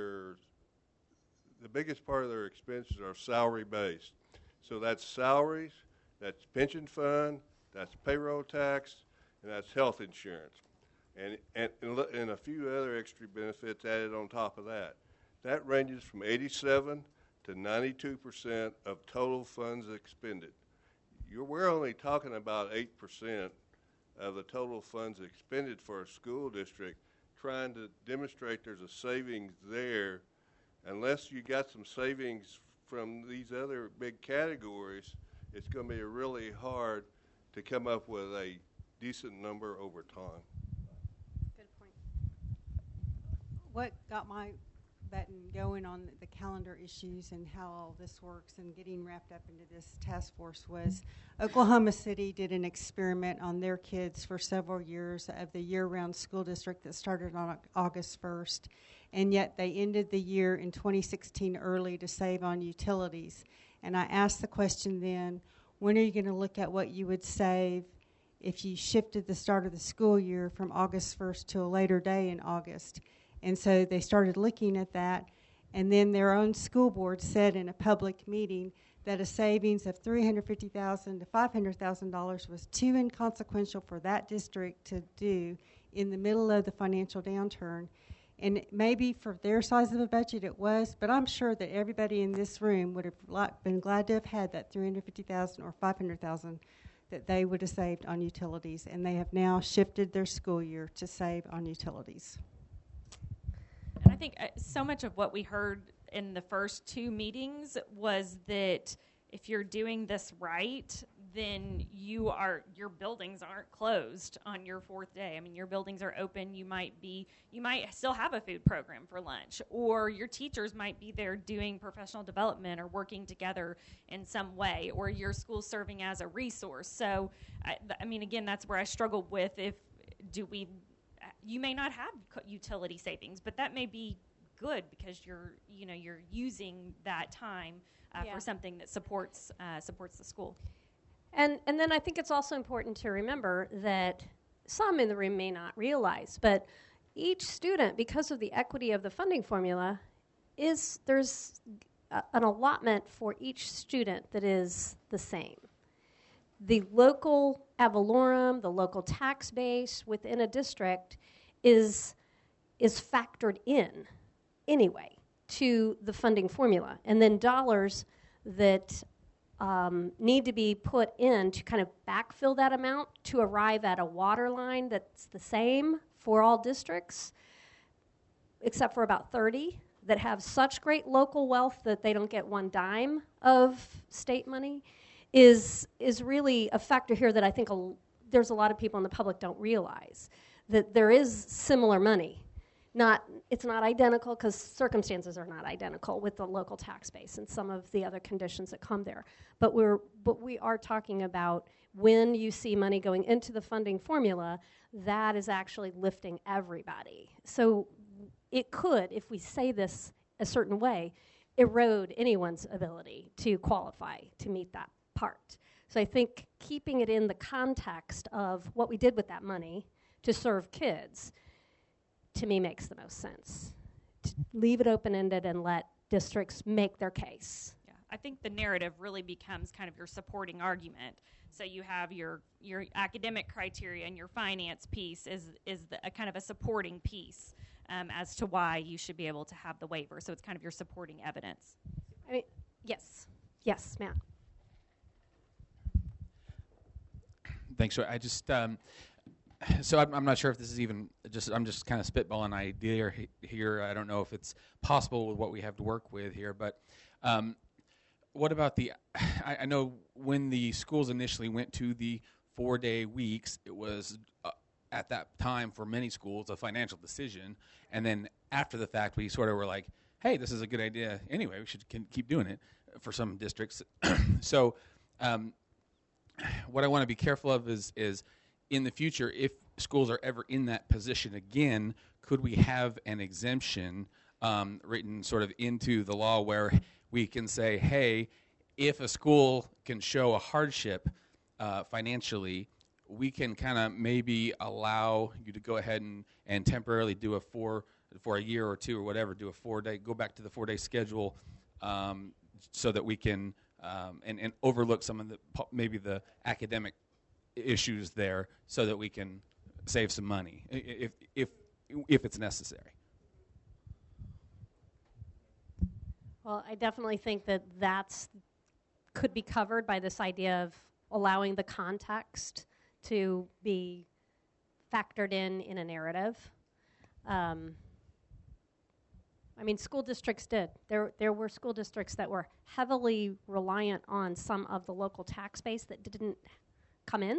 biggest part of their expenses are salary based. So that's salaries, that's pension fund, that's payroll tax, and that's health insurance, and a few other extra benefits added on top of that. That ranges from 87 to 92% of total funds expended. We're only talking about 8% of the total funds expended for a school district, trying to demonstrate there's a savings there. Unless you got some savings from these other big categories, it's going to be really hard to come up with a decent number over time. Good point. What got my button going on the calendar issues and how all this works and getting wrapped up into this task force was Oklahoma City did an experiment on their kids for several years of the year-round school district that started on August 1st, and yet they ended the year in 2016 early to save on utilities. And I asked the question then, when are you going to look at what you would save if you shifted the start of the school year from August 1st to a later day in August? And so they started looking at that, And then their own school board said in a public meeting that a savings of $350,000 to $500,000 was too inconsequential for that district to do in the middle of the financial downturn. And maybe for their size of a budget it was, but I'm sure that everybody in this room would have been glad to have had that $350,000 or $500,000 that they would have saved on utilities, and they have now shifted their school year to save on utilities. And I think so much of what we heard in the first two meetings was that if you're doing this right, then your buildings aren't closed on your fourth day. I mean, your buildings are open. You might still have a food program for lunch, or your teachers might be there doing professional development or working together in some way, or your school's serving as a resource. So, I mean, again, that's where I struggle with you may not have utility savings, but that may be good because you're using that time for something that supports the school. And then I think it's also important to remember that some in the room may not realize, but each student, because of the equity of the funding formula, there's an allotment for each student that is the same. The local ad valorem, the local tax base within a district is factored in anyway to the funding formula. And then dollars that need to be put in to kind of backfill that amount to arrive at a water line that's the same for all districts, except for about 30 that have such great local wealth that they don't get one dime of state money, is really a factor here that I think there's a lot of people in the public don't realize, that there is similar money. It's not identical because circumstances are not identical with the local tax base and some of the other conditions that come there. But we are talking about when you see money going into the funding formula, that is actually lifting everybody. So it could, if we say this a certain way, erode anyone's ability to qualify to meet that part. So I think keeping it in the context of what we did with that money to serve kids, to me, makes the most sense. To leave it open-ended and let districts make their case. Yeah, I think the narrative really becomes kind of your supporting argument. So you have your academic criteria and your finance piece is a kind of a supporting piece as to why you should be able to have the waiver. So it's kind of your supporting evidence. I mean, yes, Matt. Thanks. So I just. So I'm not sure if this is even I'm just kind of spitballing an idea here. I don't know if it's possible with what we have to work with here, but what about I know when the schools initially went to the 4-day weeks, it was at that time for many schools a financial decision, and then after the fact we sort of were like, hey, this is a good idea anyway, we should keep doing it for some districts. So what I want to be careful of is in the future, if schools are ever in that position again, could we have an exemption written sort of into the law where we can say, hey, if a school can show a hardship financially, we can kind of maybe allow you to go ahead and temporarily do for a year or two or whatever, do a 4-day, go back to the 4-day schedule so that we can and overlook some of maybe the academic issues there so that we can save some money if it's necessary. Well, I definitely think that could be covered by this idea of allowing the context to be factored in a narrative. I mean, school districts did. There were school districts that were heavily reliant on some of the local tax base that didn't come in,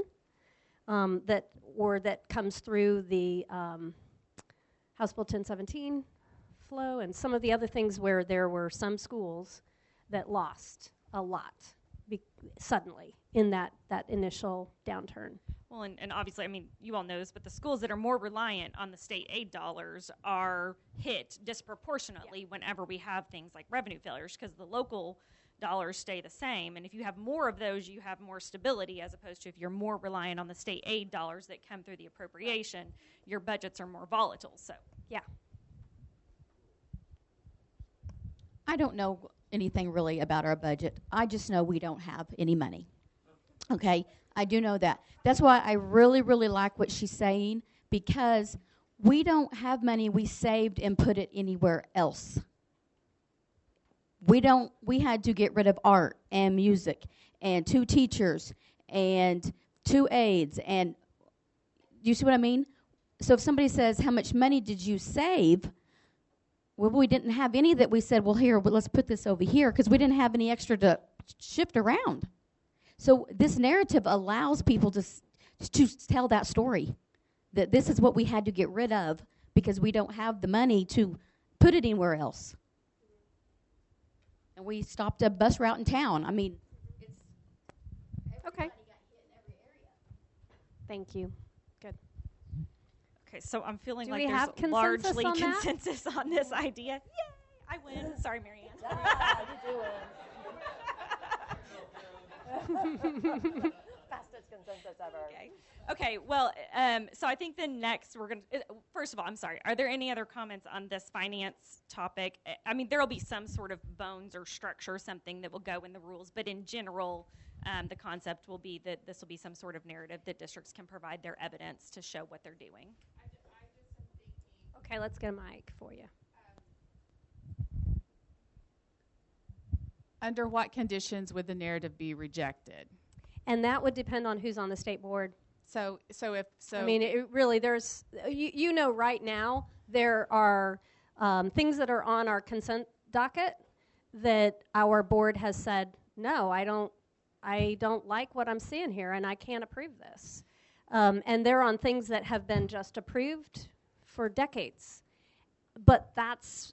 that comes through the House Bill 1017 flow and some of the other things where there were some schools that lost a lot suddenly in that initial downturn. Well, and obviously, I mean, you all know this, but the schools that are more reliant on the state aid dollars are hit disproportionately whenever we have things like revenue failures because the local dollars stay the same. And if you have more of those, you have more stability as opposed to if you're more reliant on the state aid dollars that come through the appropriation, your budgets are more volatile. So, yeah. I don't know anything really about our budget. I just know we don't have any money. Okay? I do know that. That's why I really, really like what she's saying, because we don't have money we saved and put it anywhere else. We had to get rid of art and music and 2 teachers and 2 aides, and you see what I mean? So if somebody says, how much money did you save? Well, we didn't have any that we said, well, here, let's put this over here, because we didn't have any extra to shift around. So this narrative allows people to tell that story, that this is what we had to get rid of because we don't have the money to put it anywhere else. And we stopped a bus route in town. I mean, Okay. Thank you. Good. Okay, so I'm feeling Do like we there's have consensus largely on that? consensus on this idea. Yay! I win. Sorry, Marianne. Fastest consensus ever. Okay. Well, so I think the next we're going to, first of all, I'm sorry. Are there any other comments on this finance topic? I mean, there will be some sort of bones or structure, something that will go in the rules, but in general, the concept will be that this will be some sort of narrative that districts can provide their evidence to show what they're doing. Okay, let's get a mic for you. Under what conditions would the narrative be rejected? And that would depend on who's on the state board. So I mean, it really, there's, you know, right now there are things that are on our consent docket that our board has said, no, I don't like what I'm seeing here, and I can't approve this. And they're on things that have been just approved for decades. But that's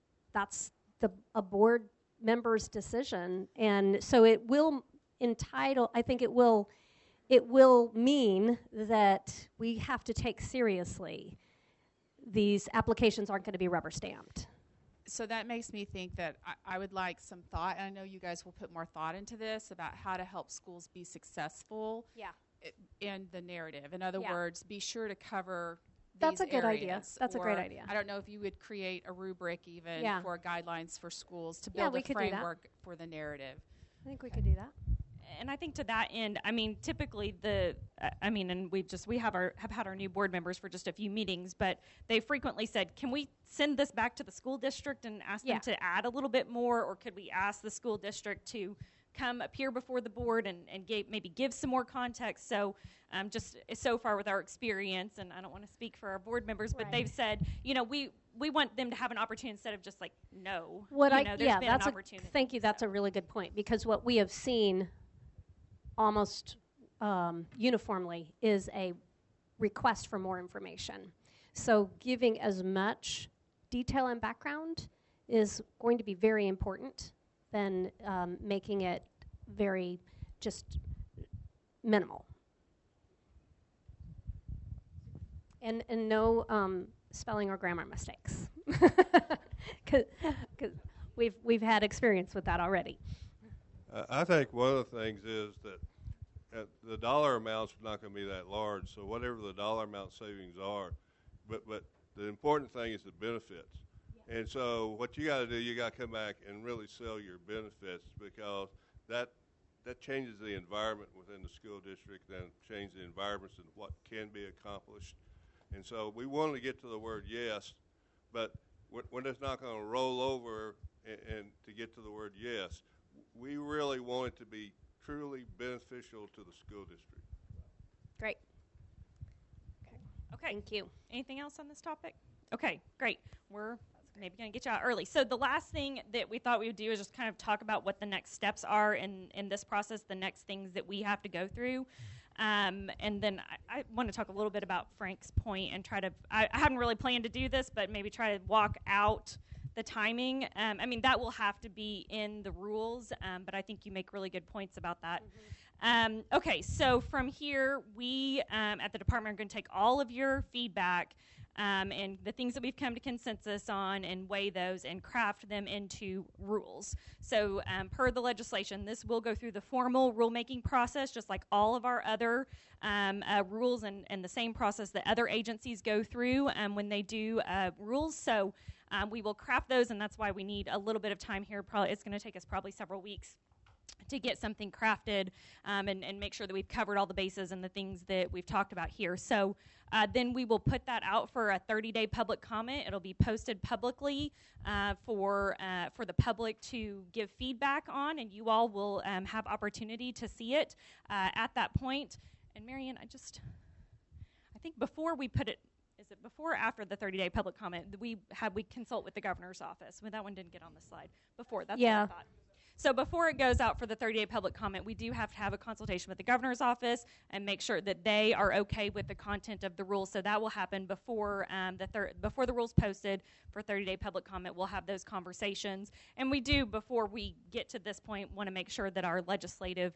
a board member's decision, and so it will entitle, I think it will mean that we have to take seriously these applications aren't going to be rubber stamped. So that makes me think that I would like some thought, and I know you guys will put more thought into this, about how to help schools be successful in the narrative. In other words, be sure to cover That's these a good idea. areas. That's a great Or idea. I don't know if you would create a rubric even for guidelines for schools to Yeah, build we a could do that. framework for the narrative. I think we could do that. And I think to that end, I mean, typically and we have had our new board members for just a few meetings, but they frequently said, can we send this back to the school district and ask them to add a little bit more, or could we ask the school district to come appear before the board and maybe give some more context? So just so far with our experience, and I don't want to speak for our board members, but they've said, you know, we want them to have an opportunity instead of just like, no. Thank you. That's a really good point, because what we have seen almost uniformly is a request for more information. So giving as much detail and background is going to be very important than making it very just minimal. And no spelling or grammar mistakes, because we've had experience with that already. I think one of the things is that the dollar amounts are not going to be that large, so whatever the dollar amount savings are, but the important thing is the benefits. And so what you got to do, you got to come back and really sell your benefits, because that changes the environment within the school district, and changes the environments and what can be accomplished. And so we want to get to the word yes, but when it's not going to roll over and to get to the word yes, we really want it to be truly beneficial to the school district. Great. Okay. Thank you. Anything else on this topic? Okay, great. We're maybe going to get you out early. So the last thing that we thought we would do is just kind of talk about what the next steps are in this process, the next things that we have to go through. And then I want to talk a little bit about Frank's point and try to, I hadn't really planned to do this, but maybe try to walk out the timing. I mean, that will have to be in the rules, but I think you make really good points about that. Okay, so from here, we at the department are going to take all of your feedback and the things that we've come to consensus on and weigh those and craft them into rules. So per the legislation, this will go through the formal rulemaking process, just like all of our other rules and the same process that other agencies go through when they do rules. So We will craft those, and that's why we need a little bit of time here. Probably it's going to take us probably several weeks to get something crafted and make sure that we've covered all the bases and the things that we've talked about here. So then we will put that out for a 30-day public comment. It'll be posted publicly for the public to give feedback on, and you all will have opportunity to see it at that point. And Marion, I think before we put it, is it before or after the 30-day public comment, we consult with the governor's office? Well, that one didn't get on the slide. Before, that's what I thought. So before it goes out for the 30-day public comment, we do have to have a consultation with the governor's office and make sure that they are okay with the content of the rules. So that will happen before before the rules posted for 30-day public comment. We'll have those conversations, and we do, before we get to this point, want to make sure that our legislative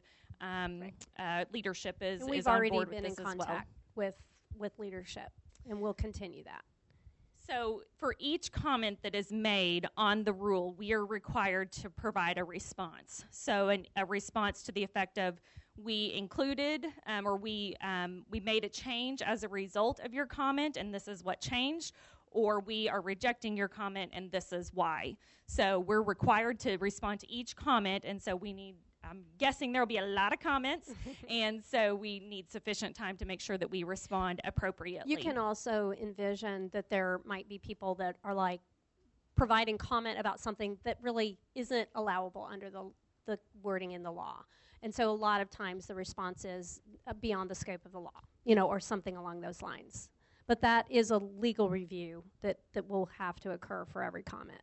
leadership is on board with this as well. We've already been in contact with leadership, and we'll continue that. So for each comment that is made on the rule, we are required to provide a response. So a response to the effect of, we included or we made a change as a result of your comment, and this is what changed, or we are rejecting your comment, and this is why. So we're required to respond to each comment, and so I'm guessing there will be a lot of comments, and so we need sufficient time to make sure that we respond appropriately. You can also envision that there might be people that are like providing comment about something that really isn't allowable under the wording in the law. And so a lot of times the response is beyond the scope of the law, or something along those lines. But that is a legal review that will have to occur for every comment.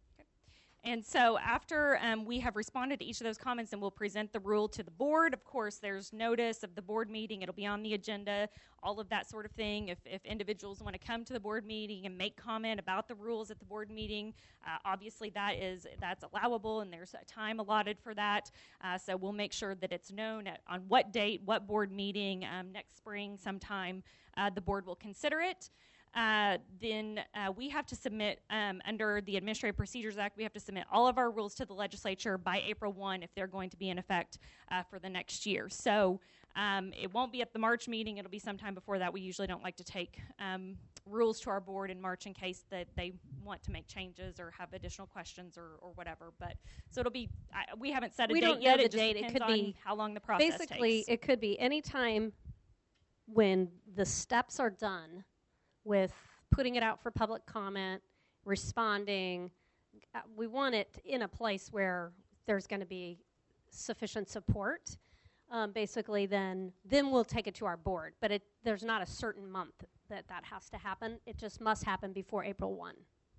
And so after we have responded to each of those comments, and we'll present the rule to the board. Of course, there's notice of the board meeting. It'll be on the agenda, all of that sort of thing. If individuals want to come to the board meeting and make comment about the rules at the board meeting, obviously that's allowable, and there's a time allotted for that. So we'll make sure that it's known on what date, what board meeting next spring sometime the board will consider it. Then we have to submit, under the Administrative Procedures Act, we have to submit all of our rules to the legislature by April 1 if they're going to be in effect for the next year. So it won't be at the March meeting. It'll be sometime before that. We usually don't like to take rules to our board in March in case that they want to make changes or have additional questions or whatever. But so it'll be, we haven't set a date yet. It just depends it could on be how long the process takes. Basically, it could be any time when the steps are done with putting it out for public comment, responding. We want it in a place where there's going to be sufficient support. Basically, then we'll take it to our board. But there's not a certain month that has to happen. It just must happen before April 1.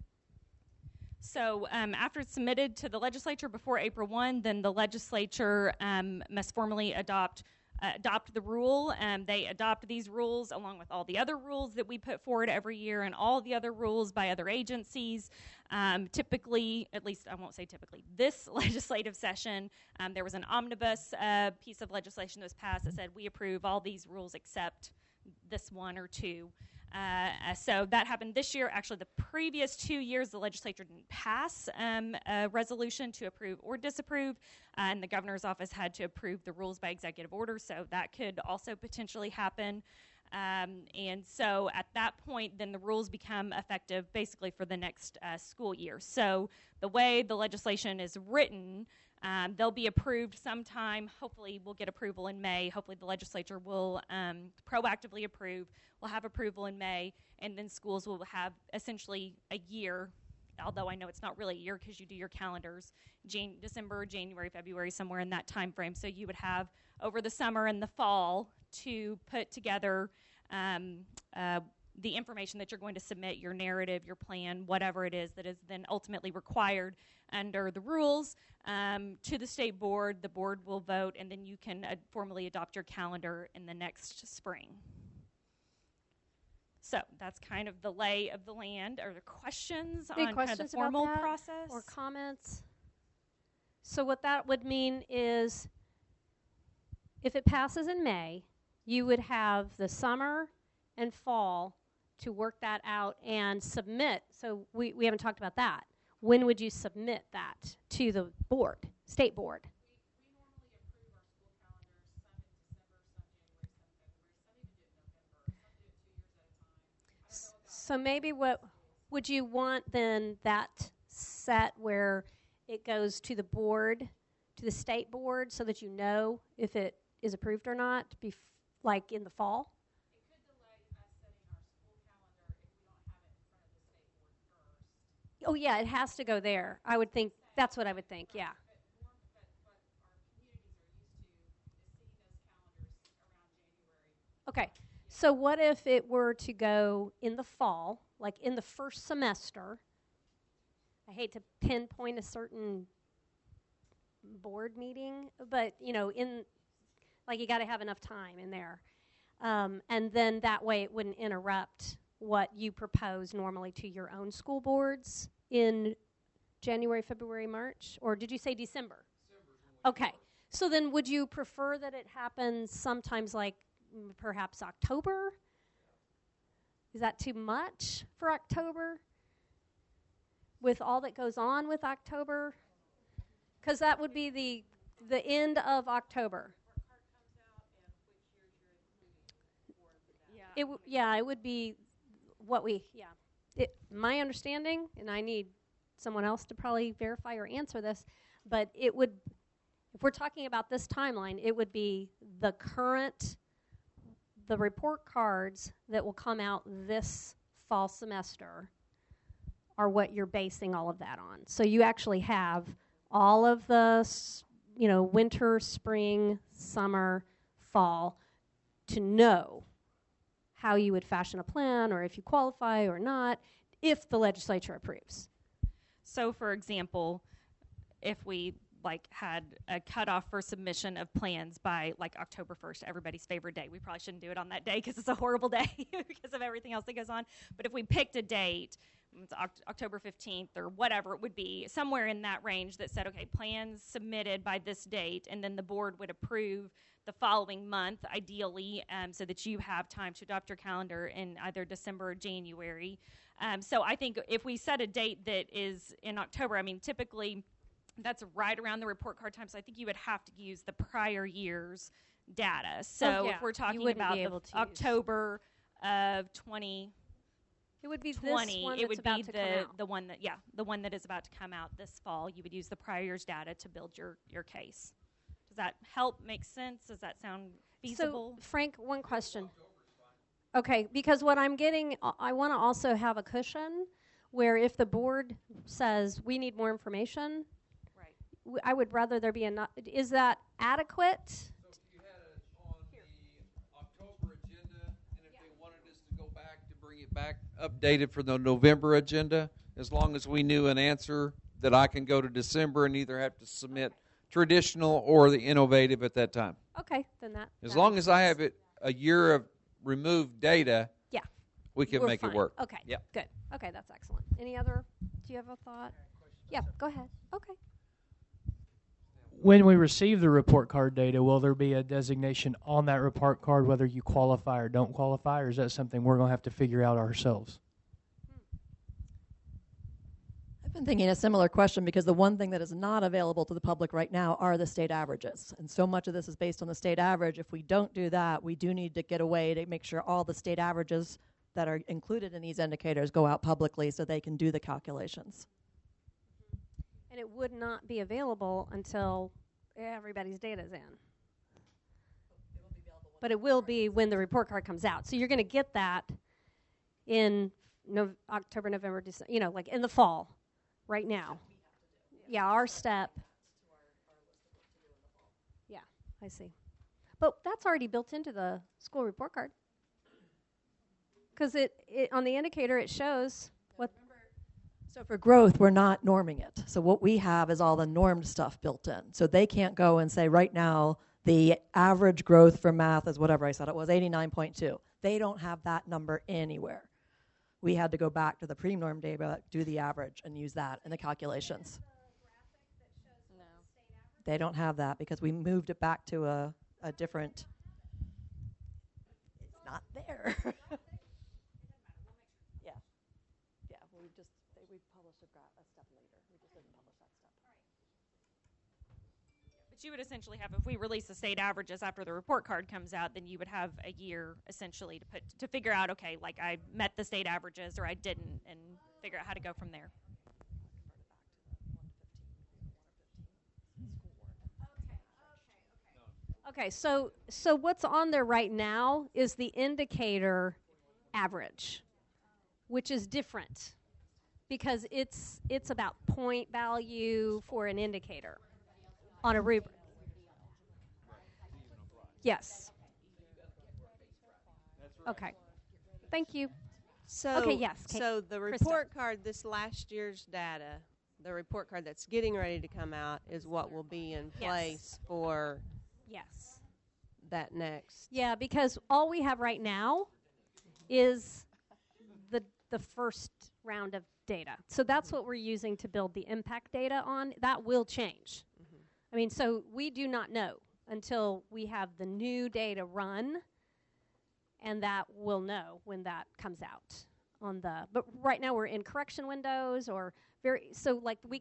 So after it's submitted to the legislature before April 1, then the legislature must formally adopt the rule. They adopt these rules along with all the other rules that we put forward every year and all the other rules by other agencies. Typically, at least I won't say typically, this legislative session, there was an omnibus piece of legislation that was passed that said we approve all these rules except this one or two. So that happened this year. Actually, the previous 2 years, the legislature didn't pass a resolution to approve or disapprove, and the governor's office had to approve the rules by executive order, so that could also potentially happen. And so at that point, then the rules become effective basically for the next school year. So the way the legislation is written, they'll be approved sometime. Hopefully we'll get approval in May. Hopefully the legislature will proactively approve. We'll have approval in May, and then schools will have essentially a year, although I know it's not really a year because you do your calendars, December, January, February, somewhere in that time frame. So you would have over the summer and the fall to put together the information that you're going to submit, your narrative, your plan, whatever it is that is then ultimately required under the rules to the state board. The board will vote, and then you can formally adopt your calendar in the next spring. So that's kind of the lay of the land. Are there questions on kind of the formal process? Or comments? So what that would mean is if it passes in May, you would have the summer and fall to work that out and submit. So we haven't talked about that. When would you submit that to the board, state board? We normally approve our school calendars some in December, some January, some February, some even do it in November, some do it 2 years at a time. So maybe what would you want then that set where it goes to the board, to the state board, so that you know if it is approved or not, like in the fall? Oh, yeah, it has to go there. I would think, that's what I would think, yeah. Okay, so what if it were to go in the fall, like in the first semester? I hate to pinpoint a certain board meeting, but, you know, like you got to have enough time in there. And then that way it wouldn't interrupt what you propose normally to your own school boards in January, February, March? Or did you say December? Okay. So then would you prefer that it happens sometimes like perhaps October? Is that too much for October? With all that goes on with October? Because that would be the end of October. It would be what my understanding, and I need someone else to probably verify or answer this, but it would, if we're talking about this timeline, it would be the report cards that will come out this fall semester are what you're basing all of that on. So you actually have all of the, winter, spring, summer, fall to know how you would fashion a plan or if you qualify or not, if the legislature approves. So, for example, if we had a cutoff for submission of plans by October 1st, everybody's favorite day. We probably shouldn't do it on that day because it's a horrible day because of everything else that goes on. But if we picked a date, it's October 15th or whatever it would be, somewhere in that range that said, okay, plans submitted by this date, and then the board would approve the following month, ideally, so that you have time to adopt your calendar in either December or January. So I think if we set a date that is in October, I mean, typically that's right around the report card time, so I think you would have to use the prior year's data. So if we're talking about the October of 2020, it would be this one it would be the one the one that is about to come out this fall. You would use the prior year's data to build your case. Does that help make sense? Does that sound feasible? So, Frank, one question. Okay, because what I'm getting, I want to also have a cushion where if the board says we need more information, right. I would rather there be enough. Is that adequate? So you had it on the October agenda, and if they wanted us to go back to bring it back updated for the November agenda, as long as we knew an answer that I can go to December and either have to submit traditional or the innovative at that time. Okay, then that. As long as I have it a year of removed data, yeah, we can make it work. Okay, good. Okay, that's excellent. Any other? Do you have a thought? Yeah, go ahead. Okay. When we receive the report card data, will there be a designation on that report card whether you qualify or don't qualify, or is that something we're going to have to figure out ourselves? I've been thinking a similar question because the one thing that is not available to the public right now are the state averages. And so much of this is based on the state average. If we don't do that, we do need to get a way to make sure all the state averages that are included in these indicators go out publicly so they can do the calculations. And it would not be available until everybody's data is in. But it will be when the report card comes out. So you're going to get that in October, November, December, like in the fall. Right now. Yeah, our step. Yeah, I see. But that's already built into the school report card. Because it on the indicator, it shows what. So for growth, we're not norming it. So what we have is all the normed stuff built in. So they can't go and say, right now, the average growth for math is whatever I said it was, 89.2. They don't have that number anywhere. We had to go back to the pre-norm data, do the average, and use that in the calculations. No. They don't have that because we moved it back to a different. It's not there. Yeah. We published a step later. We just didn't publish that step. you would essentially have, if we release the state averages after the report card comes out, then you would have a year essentially to figure out, okay, like I met the state averages or I didn't, and figure out how to go from there. Okay, so what's on there right now is the indicator average, which is different because it's about point value for an indicator on a rubric. Yes. Okay. Thank you. So, okay, yes. Kate. So the Krista. report card, this last year's data, the report card that's getting ready to come out is what will be in place for yes. that next. Yeah, because all we have right now is the first round of data. So that's what we're using to build the impact data on. That will change. I mean, so we do not know until we have the new data run, and that we'll know when that comes out on the, but right now we're in correction windows or so like we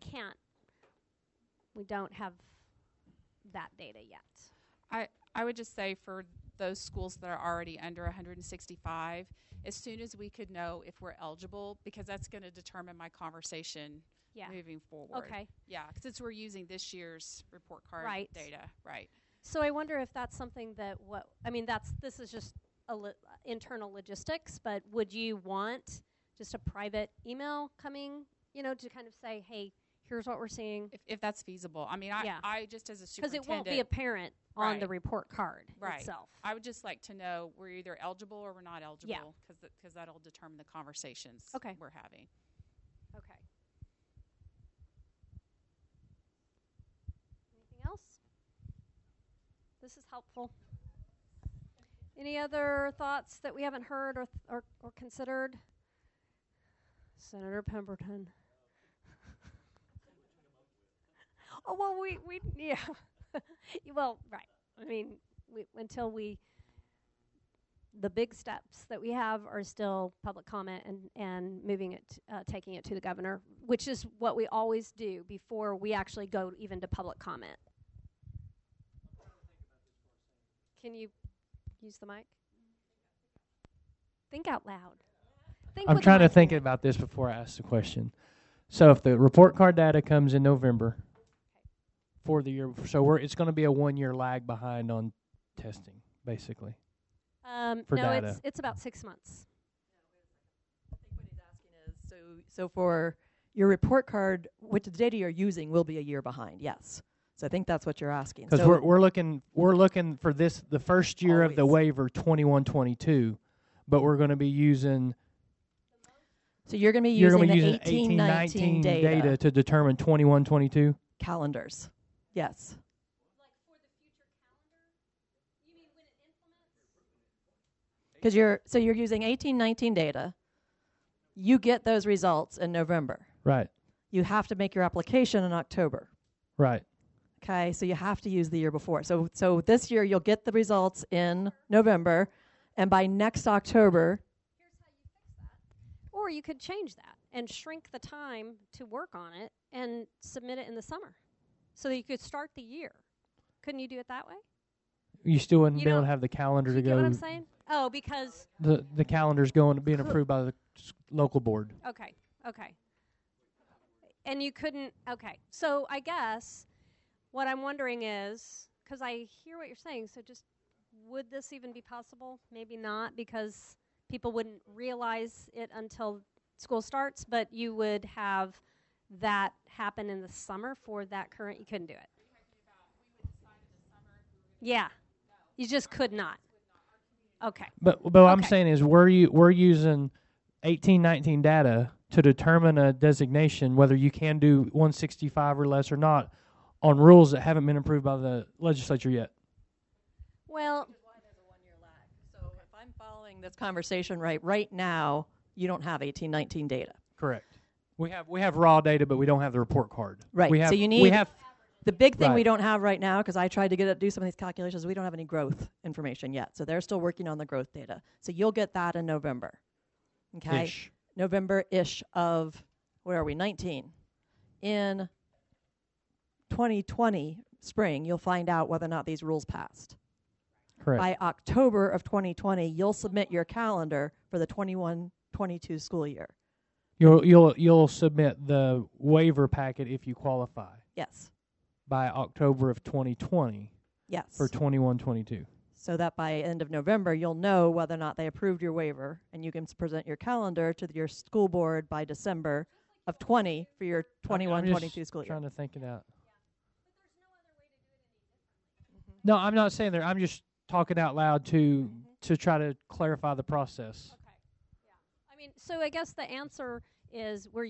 don't have that data yet. I would just say for those schools that are already under 165, as soon as we could know if we're eligible, because that's going to determine my conversation moving forward. Okay. Yeah, since we're using this year's report card data. Right. So I wonder if that's something that this is just internal logistics, but would you want just a private email coming, to kind of say, hey, here's what we're seeing? If that's feasible. I mean, I just as a superintendent. Because it won't be apparent on the report card itself. I would just like to know we're either eligible or we're not eligible, because that'll determine the conversations we're having. Okay. Anything else? This is helpful. Any other thoughts that we haven't heard or considered? Senator Pemberton. Oh, well, we well, right. I mean, the big steps that we have are still public comment and moving it, taking it to the governor, which is what we always do before we actually go even to public comment. Can you use the mic? Think out loud. I'm trying to think about this before I ask the question. So if the report card data comes in November for the year, so it's going to be a 1-year lag behind on testing, basically. For data. It's about 6 months. I think what he's asking is, so for your report card, which the data you're using will be a year behind, yes. So I think that's what you're asking. Because we're looking for the first year of the waiver, 21-22, but we're going to be using. So you're going to be using the 18-19 data to determine 21-22 calendars. Yes. Like for the future calendar? You mean when it implements? Because you're using 18-19 data. You get those results in November. Right. You have to make your application in October. Right. Okay, so you have to use the year before. So this year you'll get the results in November, and by next October. Here's how you fix that. Or you could change that and shrink the time to work on it and submit it in the summer, so that you could start the year. Couldn't you do it that way? You still wouldn't be able to have the calendar to go. You get what I'm saying? Oh, because the calendar's being approved by the local board. Okay. And you couldn't. Okay, so I guess what I'm wondering is, because I hear what you're saying, so just would this even be possible? Maybe not, because people wouldn't realize it until school starts, but you would have that happen in the summer for that current. You couldn't do it. Yeah, you just could not. Okay. But what I'm saying is we're using 18-19 data to determine a designation, whether you can do 165 or less or not, on rules that haven't been approved by the legislature yet. Well, which is why there's a 1-year lag. So if I'm following this conversation right now, you don't have 18-19 data. Correct. We have raw data, but we don't have the report card. Right. So we have the big thing we don't have right now, because I tried to do some of these calculations. We don't have any growth information yet, so they're still working on the growth data. So you'll get that in November. Okay. November-ish of, where are we? 19. In 2020, spring, you'll find out whether or not these rules passed. Correct. By October of 2020, you'll submit your calendar for the 21-22 school year. You'll submit the waiver packet if you qualify. Yes. By October of 2020. Yes. For 21-22. So that by end of November, you'll know whether or not they approved your waiver, and you can present your calendar to your school board by December of 20 for your 21-22 school year. Trying to think it out. No, I'm not saying that. I'm just talking out loud to try to clarify the process. Okay. Yeah. I mean, so I guess the answer is we're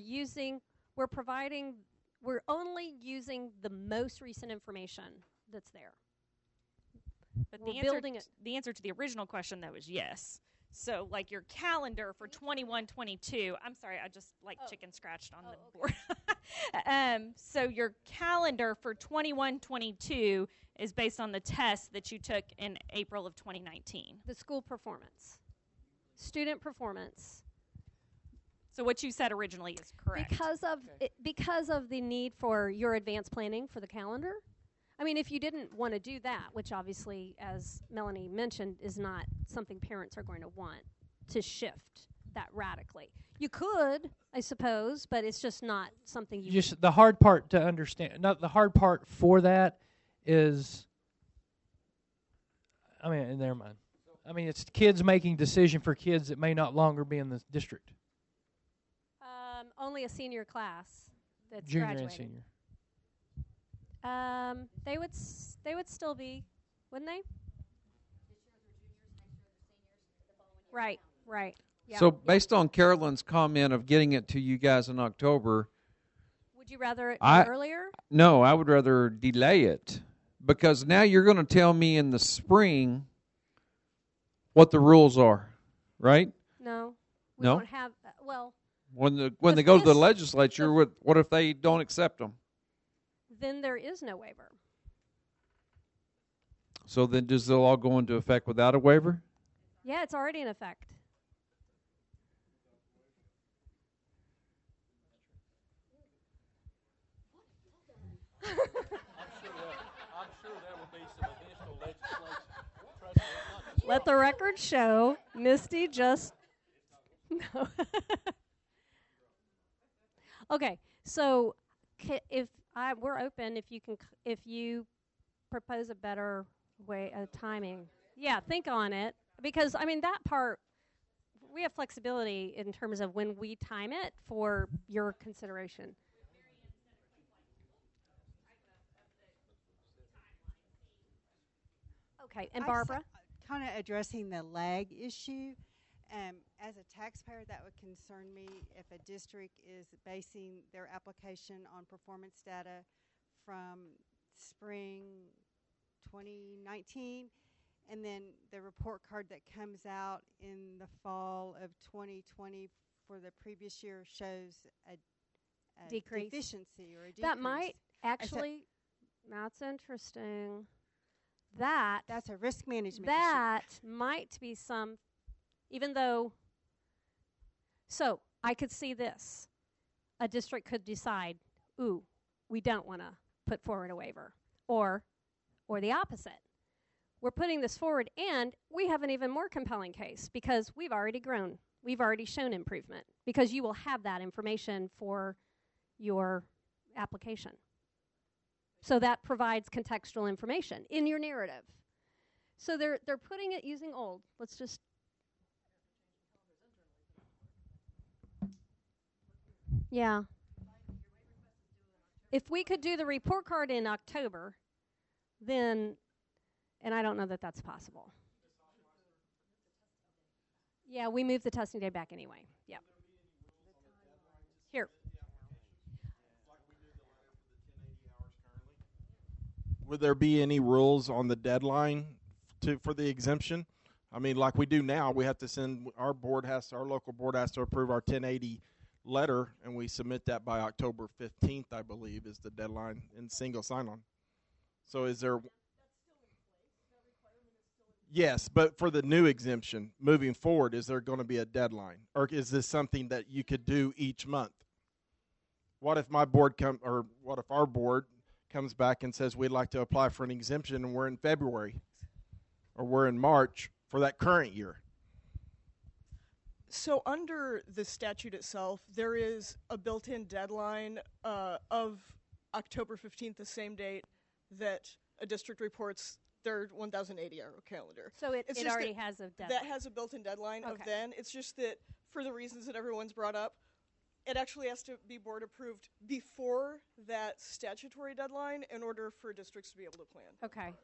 only using the most recent information that's there. But the answer to the original question, though, is yes. So, like your calendar for 21-22, I'm sorry, I just chicken scratched on the board. So your calendar for 21-22 is based on the test that you took in April of 2019. The school performance, student performance. So what you said originally is correct. Because of the need for your advanced planning for the calendar. I mean, if you didn't want to do that, which obviously, as Melanie mentioned, is not something parents are going to want to shift that radically. You could, I suppose, but it's just not something you... Just the hard part to understand, not the hard part for that is, I mean, never mind. I mean, it's kids making decision for kids that may not longer be in the district. Only a senior class that's junior graduating. and senior. They would still be, wouldn't they? Right. Yeah. So based on Carolyn's comment of getting it to you guys in October, would you rather it earlier? No, I would rather delay it, because now you're going to tell me in the spring what the rules are, right? No. We No? don't have, When they go to the legislature, what if they don't accept them? Then there is no waiver. So then does the law go into effect without a waiver? Yeah, it's already in effect. I'm sure there will be some additional legislation. Let the record show Misty just... No. Okay, so we're open if you propose a better way of timing. Yeah, think on it, because I mean that part we have flexibility in terms of when we time it for your consideration. Okay, and Barbara? Kind of addressing the lag issue. As a taxpayer, that would concern me if a district is basing their application on performance data from spring 2019, and then the report card that comes out in the fall of 2020 for the previous year shows a decrease. Deficiency or a decrease. That might actually, that's interesting. That's a risk management issue. Might be some... Even though, so I could see this. A district could decide, we don't want to put forward a waiver. Or the opposite. We're putting this forward, and we have an even more compelling case because we've already grown. We've already shown improvement because you will have that information for your application. So that provides contextual information in your narrative. So they're putting it using old. Let's just... Yeah. If we could do the report card in October, then, and I don't know that that's possible. Yeah, we moved the testing day back anyway. Yep. Here. Would there be any rules on the deadline for the exemption? I mean, like we do now, we have to send, our local board has to approve our 1080 letter, and we submit that by October 15th, I believe, is the deadline in single sign-on. So is there... Yes, but for the new exemption, moving forward, is there going to be a deadline? Or is this something that you could do each month? What if my board what if our board comes back and says we'd like to apply for an exemption, and we're in February or we're in March for that current year? So under the statute itself, there is a built-in deadline of October 15th, the same date that a district reports their 1,080-hour calendar. So it just already that has a deadline. That has a built-in deadline of then. It's just that for the reasons that everyone's brought up, it actually has to be board approved before that statutory deadline in order for districts to be able to plan. Okay.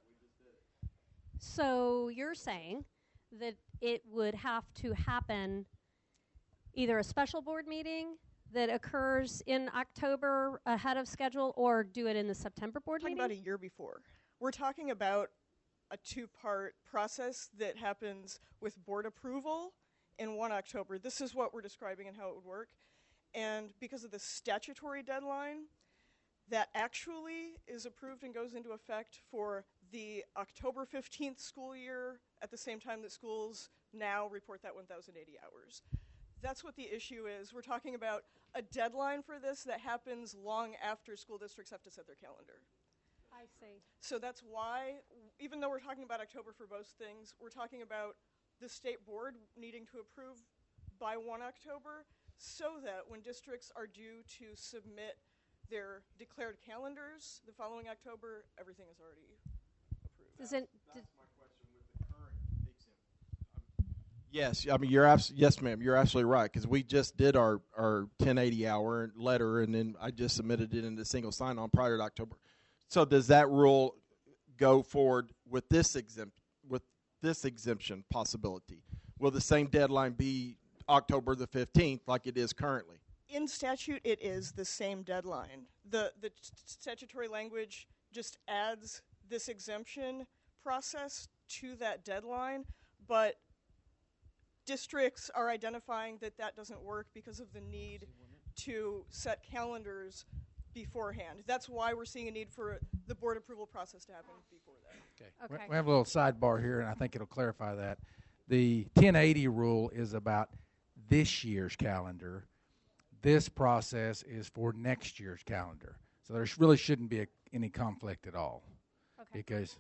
So you're saying that it would have to happen either a special board meeting that occurs in October ahead of schedule, or do it in the September board meeting? About a year before. We're talking about a two-part process that happens with board approval in 1 October. This is what we're describing and how it would work. And because of the statutory deadline, that actually is approved and goes into effect for the October 15th school year at the same time that schools now report that 1,080 hours. That's what the issue is. We're talking about a deadline for this that happens long after school districts have to set their calendar. I see. So that's why, even though we're talking about October for both things, we're talking about the state board needing to approve by 1 October so that when districts are due to submit their declared calendars the following October, everything is already approved. That's my question with the current exemption. Yes, I mean yes, ma'am. You're absolutely right, because we just did our 1080-hour letter, and then I just submitted it in the single sign-on prior to October. So does that rule go forward with this exemption possibility? Will the same deadline be October the 15th like it is currently? In statute, it is the same deadline. The statutory language just adds this exemption process to that deadline, but districts are identifying that that doesn't work because of the need to set calendars beforehand. That's why we're seeing a need for the board approval process to happen before that. Okay. We have a little sidebar here, and I think it'll clarify that. The 1080 rule is about this year's calendar. This process is for next year's calendar. So there really shouldn't be any conflict at all. Okay. Because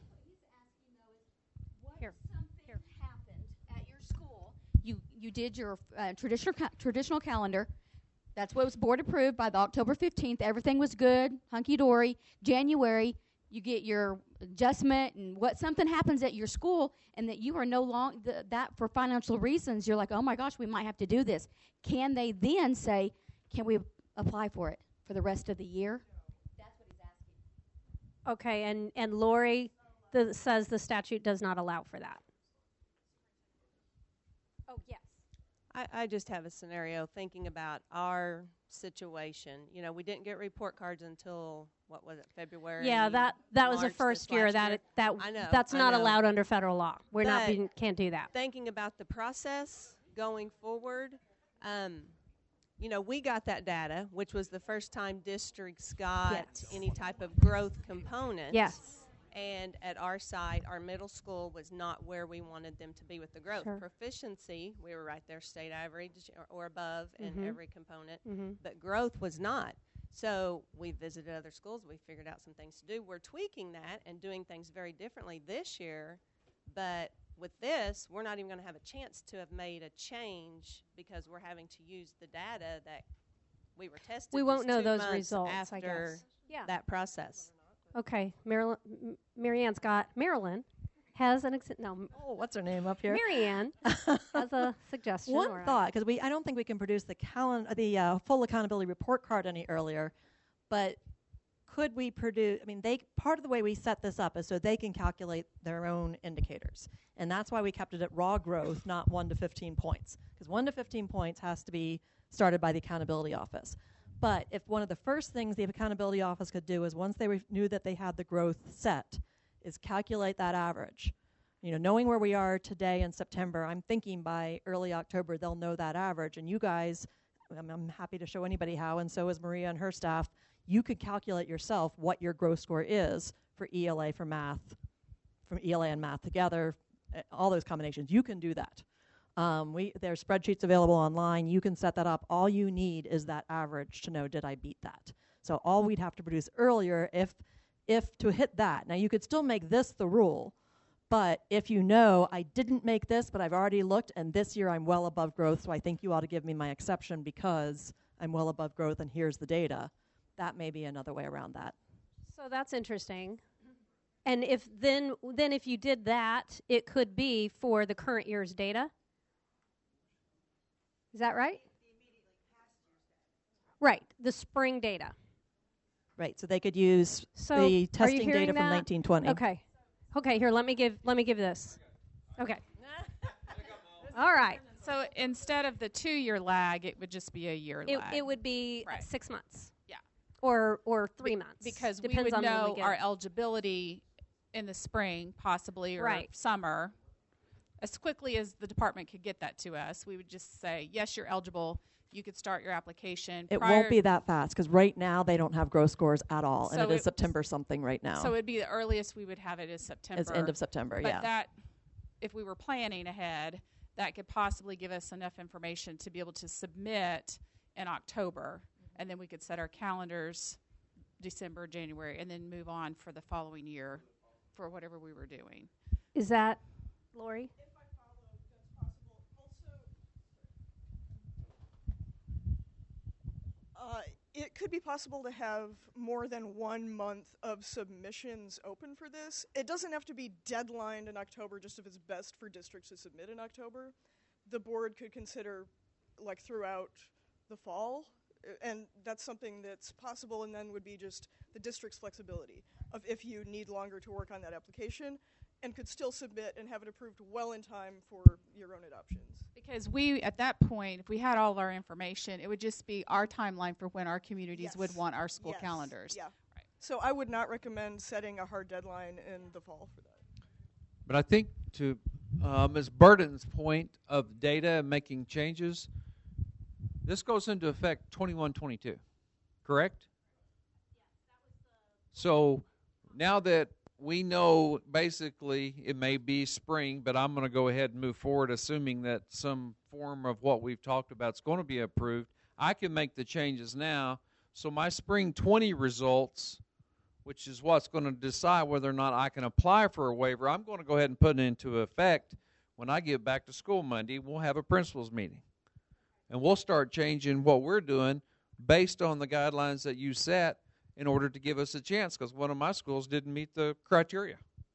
Something happened at your school. You did your traditional calendar. That's what was board approved by the October 15th. Everything was good, hunky-dory. January, you get your adjustment, and something happens at your school, and that you are no longer, that for financial reasons, you're like, oh my gosh, we might have to do this. Can they then say, can we apply for it for the rest of the year? That's what he's asking. Okay, and Lori says the statute does not allow for that. Oh, yes. I just have a scenario thinking about our situation. You know, we didn't get report cards until, what was it, February? Yeah, that was the first year. I know, that's not allowed under federal law. Can't do that. Thinking about the process going forward, you know, we got that data, which was the first time districts got any type of growth component. Yes. And at our site, our middle school was not where we wanted them to be with the growth. Sure. Proficiency, we were right there, state average or above in every component, but growth was not. So we visited other schools. We figured out some things to do. We're tweaking that and doing things very differently this year, but with this, we're not even going to have a chance to have made a change because we're having to use the data that we were testing. We won't know those results after I guess. That process. Okay, Marilyn has an Oh, what's her name up here? Marianne has a suggestion. One thought, because I don't think we can produce the full accountability report card any earlier, but could we produce? I mean, part of the way we set this up is so they can calculate their own indicators, and that's why we kept it at raw growth, not 1 to 15 points, because 1 to 15 points has to be started by the accountability office. But if one of the first things the accountability office could do is once they knew that they had the growth set, is calculate that average. You know, knowing where we are today in September, I'm thinking by early October they'll know that average. And you guys, I'm happy to show anybody how, and so is Maria and her staff, you could calculate yourself what your growth score is for ELA, for math, from ELA and math together, all those combinations. You can do that. There's spreadsheets available online. You can set that up. All you need is that average to know, did I beat that? So all we'd have to produce earlier, if if to hit that. Now, you could still make this the rule, but if you know I didn't make this, but I've already looked, and this year I'm well above growth, so I think you ought to give me my exception because I'm well above growth and here's the data, that may be another way around that. So that's interesting. And if if you did that, it could be for the current year's data. Is that right? Right, the spring data. Right, so they could use the testing data from 1920. Okay, here, let me give this. Okay. All right. So instead of the 2-year lag, it would just be a year lag. It would be 6 months. Yeah. Or 3 months. Because depends we would on when know we get our it. eligibility in the spring, possibly, or Right. summer. As quickly as the department could get that to us, we would just say, yes, you're eligible. You could start your application. It won't be that fast because right now they don't have growth scores at all, and So it is September something right now. So it'd be the earliest we would have it is September. It's end of September, but yeah. That, if we were planning ahead, that could possibly give us enough information to be able to submit in October, and then we could set our calendars December, January, and then move on for the following year for whatever we were doing. Is that, Lori? It could be possible to have more than 1 month of submissions open for this. It doesn't have to be deadlined in October just if it's best for districts to submit in October. The board could consider like throughout the fall, and that's something that's possible, and then would be just the district's flexibility of if you need longer to work on that application and could still submit and have it approved well in time for your own adoptions. Because we, at that point, if we had all of our information, it would just be our timeline for when our communities would want our school calendars. Yeah. Right. So I would not recommend setting a hard deadline in the fall for that. But I think to Ms. Burden's point of data and making changes, this goes into effect 21-22, correct? So now that we know basically it may be spring, but I'm going to go ahead and move forward assuming that some form of what we've talked about is going to be approved. I can make the changes now. So my spring 20 results, which is what's going to decide whether or not I can apply for a waiver, I'm going to go ahead and put it into effect when I get back to school Monday. We'll have a principals meeting. And we'll start changing what we're doing based on the guidelines that you set in order to give us a chance, because one of my schools didn't meet the criteria.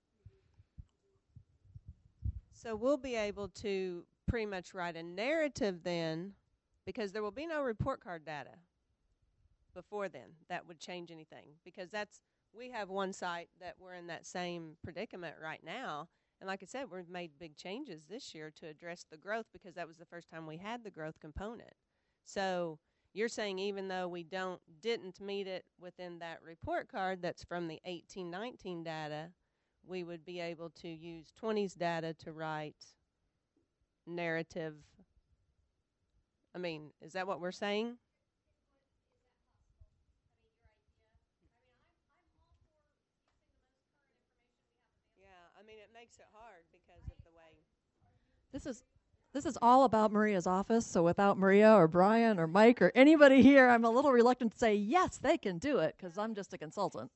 So we'll be able to pretty much write a narrative then, because there will be no report card data before then that would change anything. Because we have one site that we're in that same predicament right now. And like I said, we've made big changes this year to address the growth because that was the first time we had the growth component. So you're saying even though we didn't meet it within that report card that's from the 18-19 data, we would be able to use 20's data to write narrative. I mean, is that what we're saying? Yeah, I mean, it makes it hard because of the way. This is all about Maria's office, so without Maria or Brian or Mike or anybody here, I'm a little reluctant to say, yes, they can do it, because I'm just a consultant.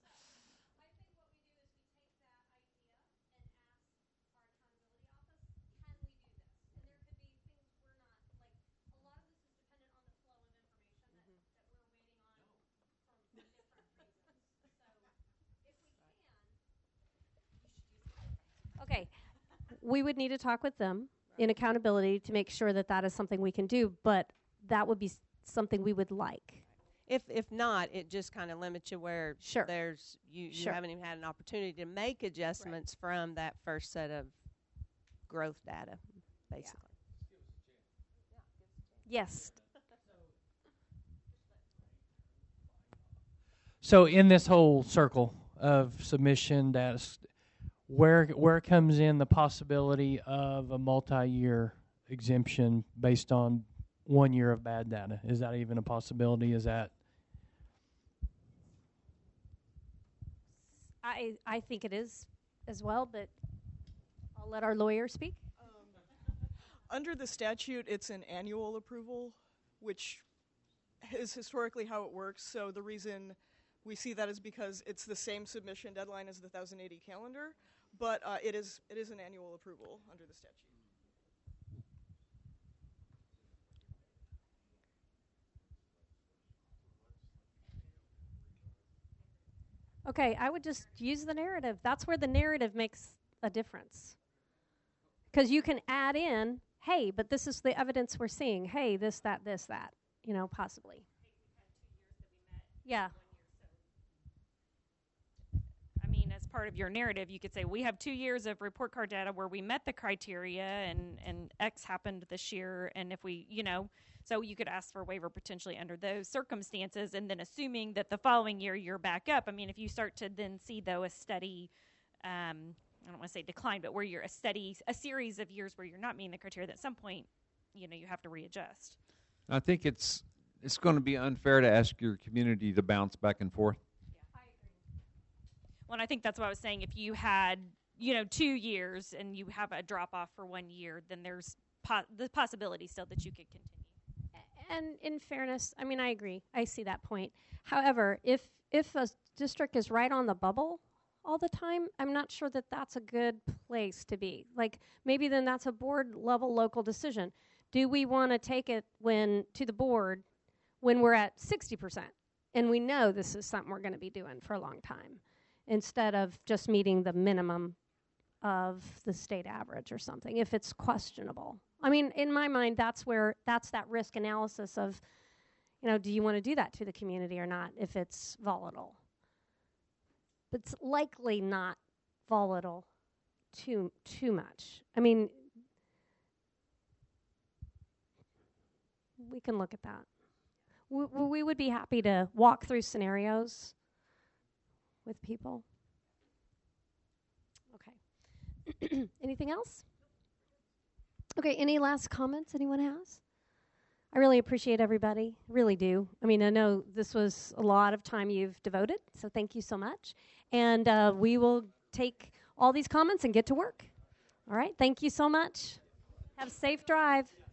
Okay. We would need to talk with them in accountability to make sure that that is something we can do, but that would be something we would like. If not, it just kind of limits you where there's you haven't even had an opportunity to make adjustments from that first set of growth data, basically. Yes. So in this whole circle of submission data, where comes in the possibility of a multi-year exemption based on 1 year of bad data? Is that even a possibility? Is that? I think it is as well, but I'll let our lawyer speak. Under the statute, it's an annual approval, which is historically how it works. So the reason We see that as because it's the same submission deadline as the 1080 calendar, but it is an annual approval under the statute. Okay, I would just use the narrative. That's where the narrative makes a difference. Because you can add in, hey, but this is the evidence we're seeing. Hey, this, that, possibly. Yeah. I mean, as part of your narrative, you could say, we have 2 years of report card data where we met the criteria and X happened this year. And if we, so you could ask for a waiver potentially under those circumstances, and then assuming that the following year you're back up. I mean, if you start to then see, though, a steady, I don't want to say decline, but where you're a series of years where you're not meeting the criteria, that at some point, you have to readjust. I think it's going to be unfair to ask your community to bounce back and forth. Yeah, I agree. Well, and I think that's what I was saying. If you had, 2 years and you have a drop off for 1 year, then there's the possibility still that you could continue. And in fairness, I mean, I agree. I see that point. However, if a district is right on the bubble all the time, I'm not sure that that's a good place to be. Like, maybe then that's a board level local decision. Do we want to take it to the board when we're at 60% and we know this is something we're going to be doing for a long time, instead of just meeting the minimum of the state average or something, if it's questionable? I mean, in my mind, that's that risk analysis of, do you want to do that to the community or not if it's volatile? But it's likely not volatile too much. I mean, we can look at that. We would be happy to walk through scenarios with people. Okay. Anything else? Okay, any last comments anyone has? I really appreciate everybody, really do. I mean, I know this was a lot of time you've devoted, so thank you so much. And we will take all these comments and get to work. All right, thank you so much. Have a safe drive.